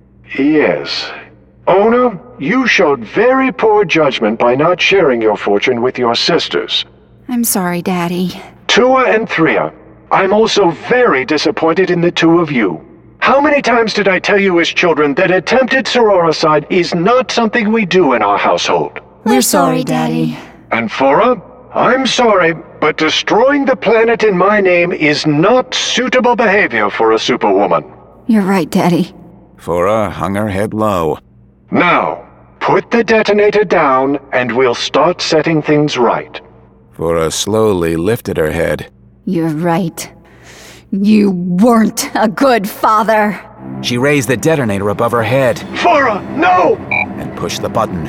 Yes. Ona, you showed very poor judgment by not sharing your fortune with your sisters. I'm sorry, Daddy. Tua and Thria, I'm also very disappointed in the two of you. How many times did I tell you as children that attempted sororicide is not something we do in our household? We're sorry, Daddy. And Fora, I'm sorry, but destroying the planet in my name is not suitable behavior for a superwoman. You're right, Daddy. Fora hung her head low. Now, put the detonator down and we'll start setting things right. Fora slowly lifted her head. You're right. You weren't a good father. She raised the detonator above her head. Fora, no! And pushed the button.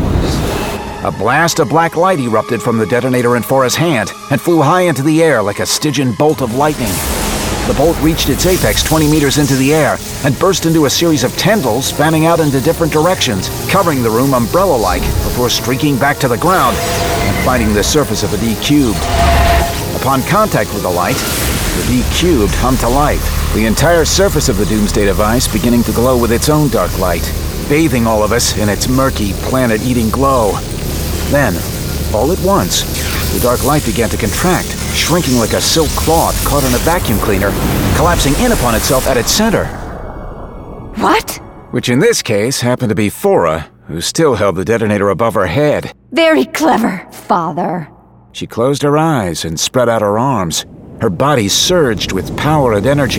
A blast of black light erupted from the detonator in Fora's hand and flew high into the air like a Stygian bolt of lightning. The bolt reached its apex twenty meters into the air and burst into a series of tendrils spanning out into different directions, covering the room umbrella-like before streaking back to the ground and finding the surface of the D-Cubed. Upon contact with the light, the D-Cubed hummed to life, the entire surface of the Doomsday device beginning to glow with its own dark light, bathing all of us in its murky, planet-eating glow. Then, all at once, the dark light began to contract, shrinking like a silk cloth caught in a vacuum cleaner, collapsing in upon itself at its center. What? Which in this case happened to be Fora, who still held the detonator above her head. Very clever, Father. She closed her eyes and spread out her arms. Her body surged with power and energy.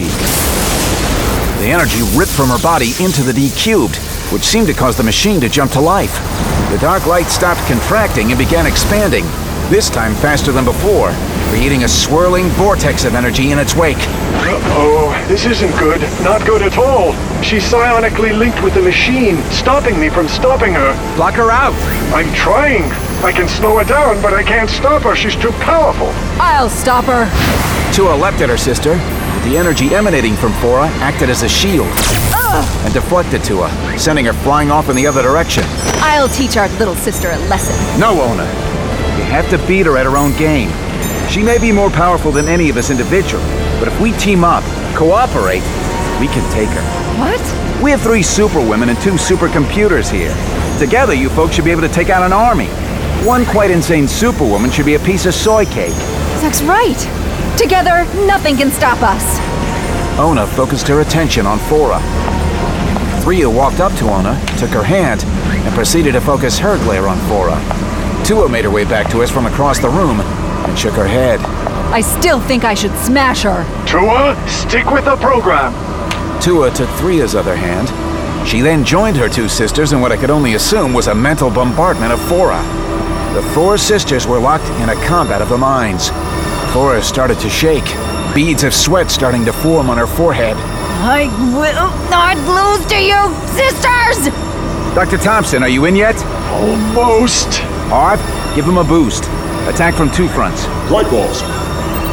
The energy ripped from her body into the D-Cubed, which seemed to cause the machine to jump to life. The dark light stopped contracting and began expanding, this time faster than before, creating a swirling vortex of energy in its wake. Uh-oh, this isn't good. Not good at all. She's psionically linked with the machine, stopping me from stopping her. Block her out. I'm trying. I can slow her down, but I can't stop her. She's too powerful. I'll stop her. Tua leapt at her sister, but the energy emanating from Fora acted as a shield Ugh. and deflected Tua, sending her flying off in the other direction. I'll teach our little sister a lesson. No, Ona. You have to beat her at her own game. She may be more powerful than any of us individually, but if we team up, cooperate, we can take her. What? We have three superwomen and two supercomputers here. Together, you folks should be able to take out an army. One quite insane superwoman should be a piece of soy cake. That's right. Together, nothing can stop us. Ona focused her attention on Fora. Thria walked up to Ona, took her hand, and proceeded to focus her glare on Fora. Tua made her way back to us from across the room and shook her head. I still think I should smash her. Tua, stick with the program. Tua took Thria's other hand. She then joined her two sisters in what I could only assume was a mental bombardment of Fora. The four sisters were locked in a combat of the minds. Fora started to shake, beads of sweat starting to form on her forehead. I will not lose to you, sisters! Doctor Thompson, are you in yet? Almost. Arv, give him a boost. Attack from two fronts. Right, boss.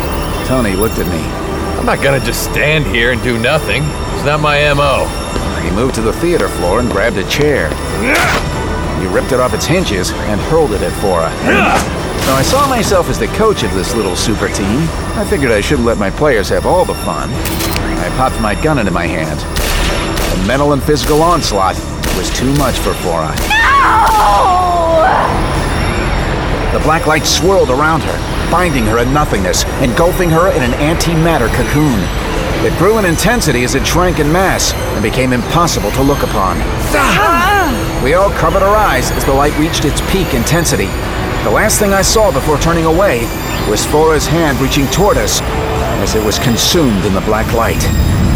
Tony looked at me. I'm not gonna just stand here and do nothing. It's not my M O. He moved to the theater floor and grabbed a chair. He ripped it off its hinges and hurled it at Fora. Now, I saw myself as the coach of this little super team. I figured I shouldn't let my players have all the fun. I popped my gun into my hand. The mental and physical onslaught was too much for Fora. No! The black light swirled around her, binding her in nothingness, engulfing her in an antimatter cocoon. It grew in intensity as it shrank in mass and became impossible to look upon. We all covered our eyes as the light reached its peak intensity. The last thing I saw before turning away was Fora's hand reaching toward us as it was consumed in the black light.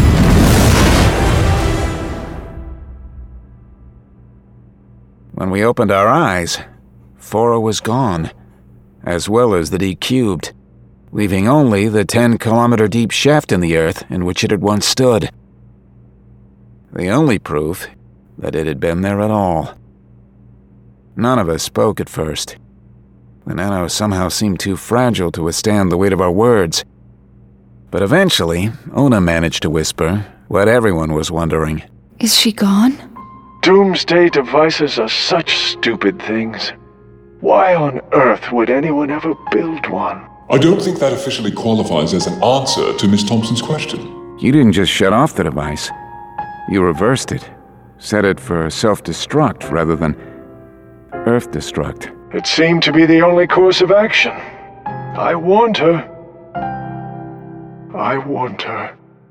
When we opened our eyes, Fora was gone, as well as the D-cubed, leaving only the ten-kilometer deep shaft in the earth in which it had once stood. The only proof that it had been there at all. None of us spoke at first. The nano somehow seemed too fragile to withstand the weight of our words. But eventually, Ona managed to whisper what everyone was wondering. Is she gone? Doomsday devices are such stupid things. Why on earth would anyone ever build one? I don't think that officially qualifies as an answer to Miss Thompson's question. You didn't just shut off the device. You reversed it. Set it for self-destruct rather than Earth-destruct. It seemed to be the only course of action. I warned her. I warned her.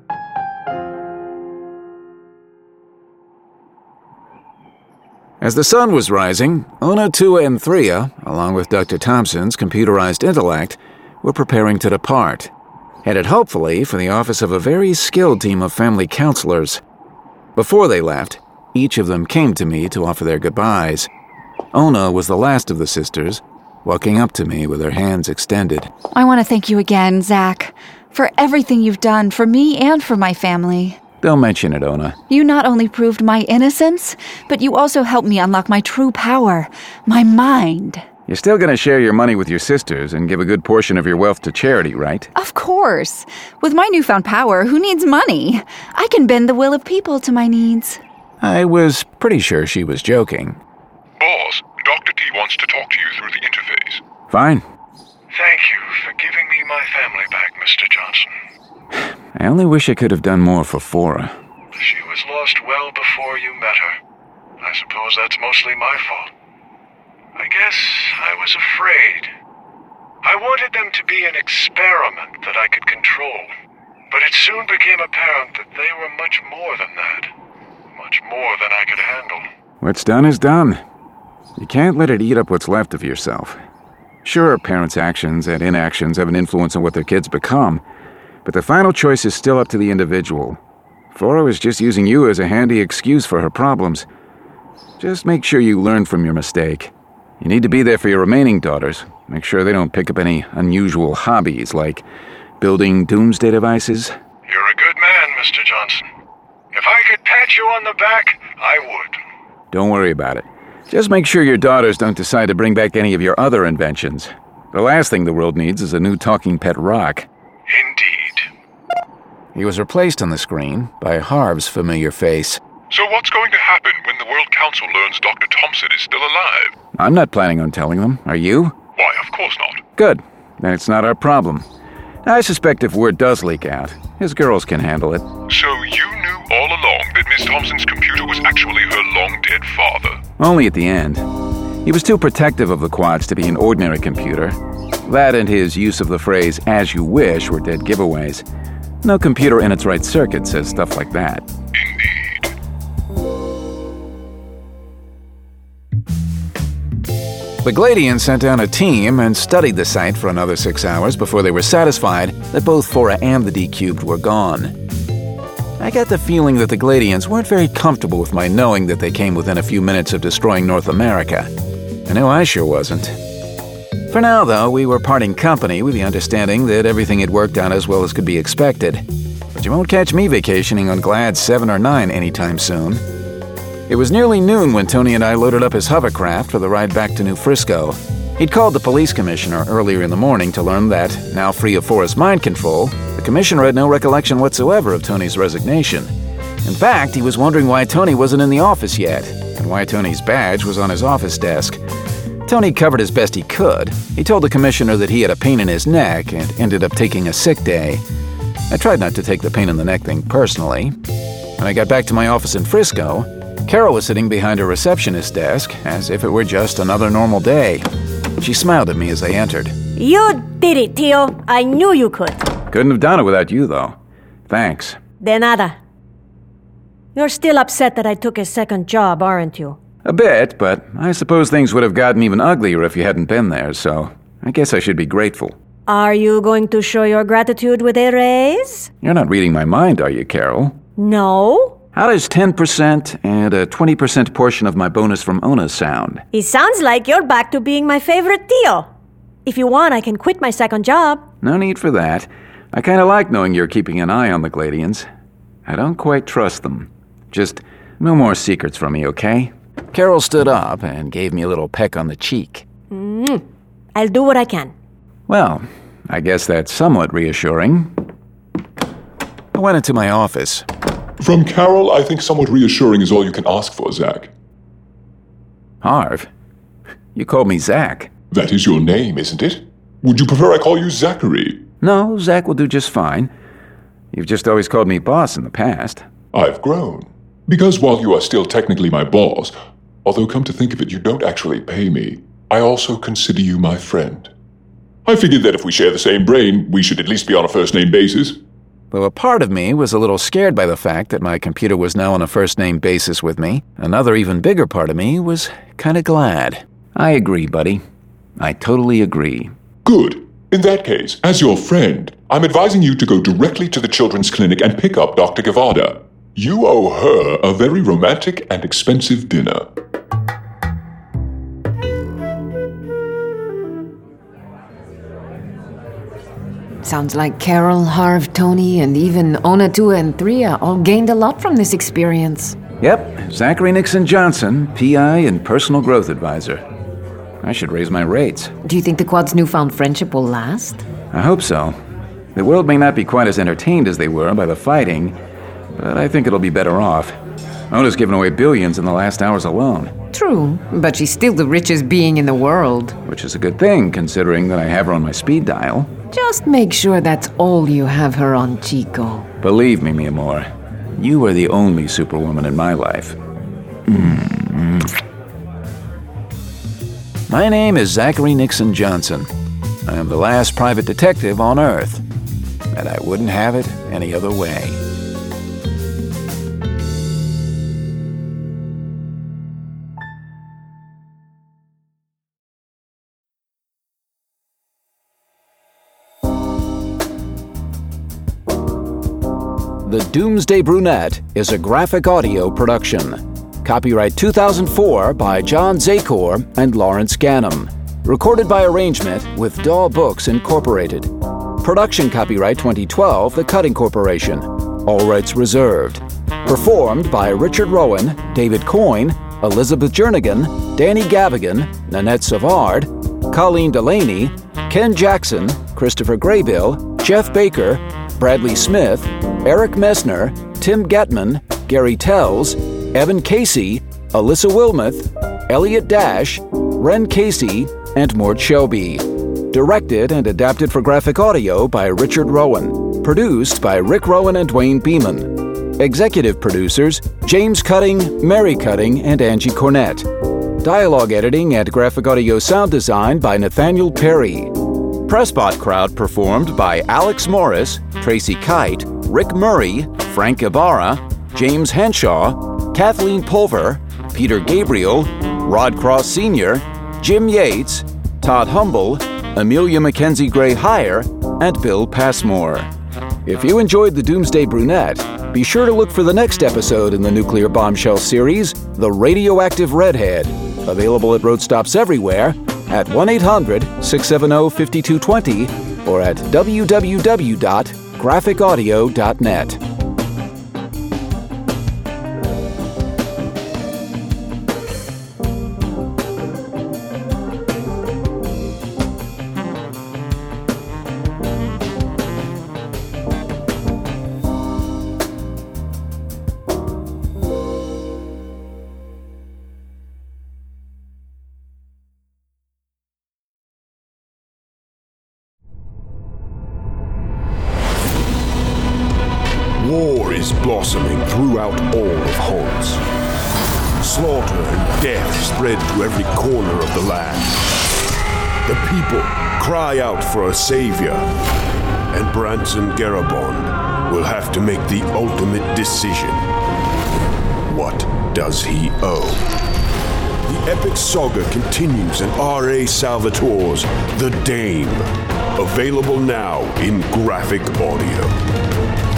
As the sun was rising, Ona, Tua, and Threa, along with Doctor Thompson's computerized intellect, were preparing to depart, headed hopefully for the office of a very skilled team of family counselors. Before they left, each of them came to me to offer their goodbyes. Ona was the last of the sisters, walking up to me with her hands extended. I want to thank you again, Zach, for everything you've done for me and for my family. Don't mention it, Ona. You not only proved my innocence, but you also helped me unlock my true power, my mind. You're still going to share your money with your sisters and give a good portion of your wealth to charity, right? Of course. With my newfound power, who needs money? I can bend the will of people to my needs. I was pretty sure she was joking. Boss, Doctor T wants to talk to you through the interface. Fine. Thank you for giving me my family back, Mister Johnson. I only wish I could have done more for Fora. She was lost well before you met her. I suppose that's mostly my fault. I guess I was afraid. I wanted them to be an experiment that I could control. But it soon became apparent that they were much more than that. Much more than I could handle. What's done is done. You can't let it eat up what's left of yourself. Sure, parents' actions and inactions have an influence on what their kids become, but the final choice is still up to the individual. Fora is just using you as a handy excuse for her problems. Just make sure you learn from your mistake. You need to be there for your remaining daughters. Make sure they don't pick up any unusual hobbies like building doomsday devices. You're a good man, Mister Johnson. If I could pat you on the back, I would. Don't worry about it. Just make sure your daughters don't decide to bring back any of your other inventions. The last thing the world needs is a new talking pet rock. Indeed. He was replaced on the screen by Harv's familiar face. So what's going to happen when the World Council learns Doctor Thompson is still alive? I'm not planning on telling them. Are you? Why, of course not. Good. Then it's not our problem. I suspect if word does leak out, his girls can handle it. So you knew all along that Miss Thompson's computer was actually her long-dead father? Only at the end. He was too protective of the quads to be an ordinary computer. That and his use of the phrase, as you wish, were dead giveaways. No computer in its right circuit says stuff like that. Indeed. The Gladians sent down a team and studied the site for another six hours before they were satisfied that both Fora and the D-cubed were gone. I got the feeling that the Gladians weren't very comfortable with my knowing that they came within a few minutes of destroying North America. I know I sure wasn't. For now, though, we were parting company with the understanding that everything had worked out as well as could be expected. But you won't catch me vacationing on Glad seven or nine anytime soon. It was nearly noon when Tony and I loaded up his hovercraft for the ride back to New Frisco. He'd called the police commissioner earlier in the morning to learn that, now free of Forrest's mind control, the commissioner had no recollection whatsoever of Tony's resignation. In fact, he was wondering why Tony wasn't in the office yet, and why Tony's badge was on his office desk. Tony covered as best he could. He told the commissioner that he had a pain in his neck and ended up taking a sick day. I tried not to take the pain in the neck thing personally. When I got back to my office in Frisco, Carol was sitting behind her receptionist's desk as if it were just another normal day. She smiled at me as I entered. You did it, Tio. I knew you could. Couldn't have done it without you, though. Thanks. De nada. You're still upset that I took a second job, aren't you? A bit, but I suppose things would have gotten even uglier if you hadn't been there, so I guess I should be grateful. Are you going to show your gratitude with a raise? You're not reading my mind, are you, Carol? No. How does ten percent and a twenty percent portion of my bonus from Ona sound? It sounds like you're back to being my favorite Tio. If you want, I can quit my second job. No need for that. I kind of like knowing you're keeping an eye on the Gladians. I don't quite trust them. Just no more secrets from me, okay? Carol stood up and gave me a little peck on the cheek. Mm, I'll do what I can. Well, I guess that's somewhat reassuring. I went into my office. From Carol, I think somewhat reassuring is all you can ask for, Zach. Harv, you called me Zach. That is your name, isn't it? Would you prefer I call you Zachary? No, Zach will do just fine. You've just always called me boss in the past. I've grown. Because while you are still technically my boss, although come to think of it, you don't actually pay me, I also consider you my friend. I figured that if we share the same brain, we should at least be on a first-name basis. Though a part of me was a little scared by the fact that my computer was now on a first-name basis with me, another even bigger part of me was kind of glad. I agree, buddy. I totally agree. Good. In that case, as your friend, I'm advising you to go directly to the children's clinic and pick up Doctor Gavada. You owe her a very romantic and expensive dinner. Sounds like Carol, Harv, Tony, and even Ona two and Thria all gained a lot from this experience. Yep, Zachary Nixon Johnson, P I and personal growth advisor. I should raise my rates. Do you think the Quad's newfound friendship will last? I hope so. The world may not be quite as entertained as they were by the fighting, but I think it'll be better off. Ona's given away billions in the last hours alone. True, but she's still the richest being in the world. Which is a good thing, considering that I have her on my speed dial. Just make sure that's all you have her on, Chico. Believe me, mi amor, you are the only superwoman in my life. Mm-hmm. My name is Zachary Nixon Johnson. I am the last private detective on Earth, and I wouldn't have it any other way. The Doomsday Brunette is a graphic audio production. Copyright two thousand four by John Zakor and Lawrence Gannam. Recorded by arrangement with Daw Books Incorporated. Production copyright twenty twelve, The Cutting Corporation. All rights reserved. Performed by Richard Rowan, David Coyne, Elizabeth Jernigan, Danny Gavigan, Nanette Savard, Colleen Delaney, Ken Jackson, Christopher Graybill, Jeff Baker, Bradley Smith, Eric Messner, Tim Getman, Gary Tells, Evan Casey, Alyssa Wilmoth, Elliot Dash, Ren Casey, and Mort Shelby. Directed and adapted for graphic audio by Richard Rowan. Produced by Rick Rowan and Dwayne Beeman. Executive producers James Cutting, Mary Cutting, and Angie Cornett. Dialogue editing and graphic audio sound design by Nathaniel Perry. Pressbot crowd performed by Alex Morris, Tracy Kite, Rick Murray, Frank Ibarra, James Henshaw, Kathleen Pulver, Peter Gabriel, Rod Cross Senior, Jim Yates, Todd Humble, Amelia Mackenzie Gray Hire, and Bill Passmore. If you enjoyed The Doomsday Brunette, be sure to look for the next episode in the Nuclear Bombshell series, The Radioactive Redhead, available at road stops everywhere, at one eight hundred, six seven zero, five two two zero or at w w w dot graphic audio dot net. is blossoming throughout all of Holtz. Slaughter and death spread to every corner of the land. The people cry out for a savior, and Branson Garabon will have to make the ultimate decision. What does he owe? The epic saga continues in R A Salvatore's The Dame. Available now in graphic audio.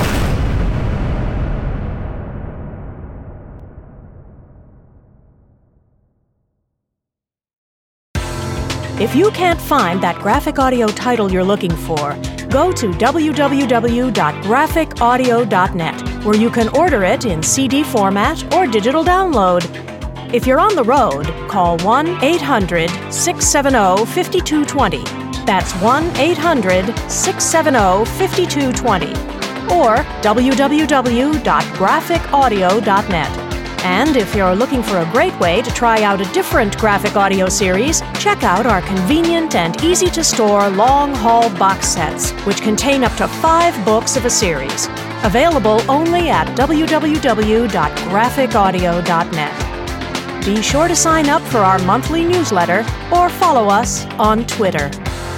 If you can't find that graphic audio title you're looking for, go to w w w dot graphic audio dot net, where you can order it in C D format or digital download. If you're on the road, call one eight hundred, six seven zero, five two two zero. That's one eight hundred, six seven zero, five two two zero. Or w w w dot graphic audio dot net. And if you're looking for a great way to try out a different graphic audio series, check out our convenient and easy-to-store long-haul box sets, which contain up to five books of a series. Available only at w w w dot graphic audio dot net. Be sure to sign up for our monthly newsletter or follow us on Twitter.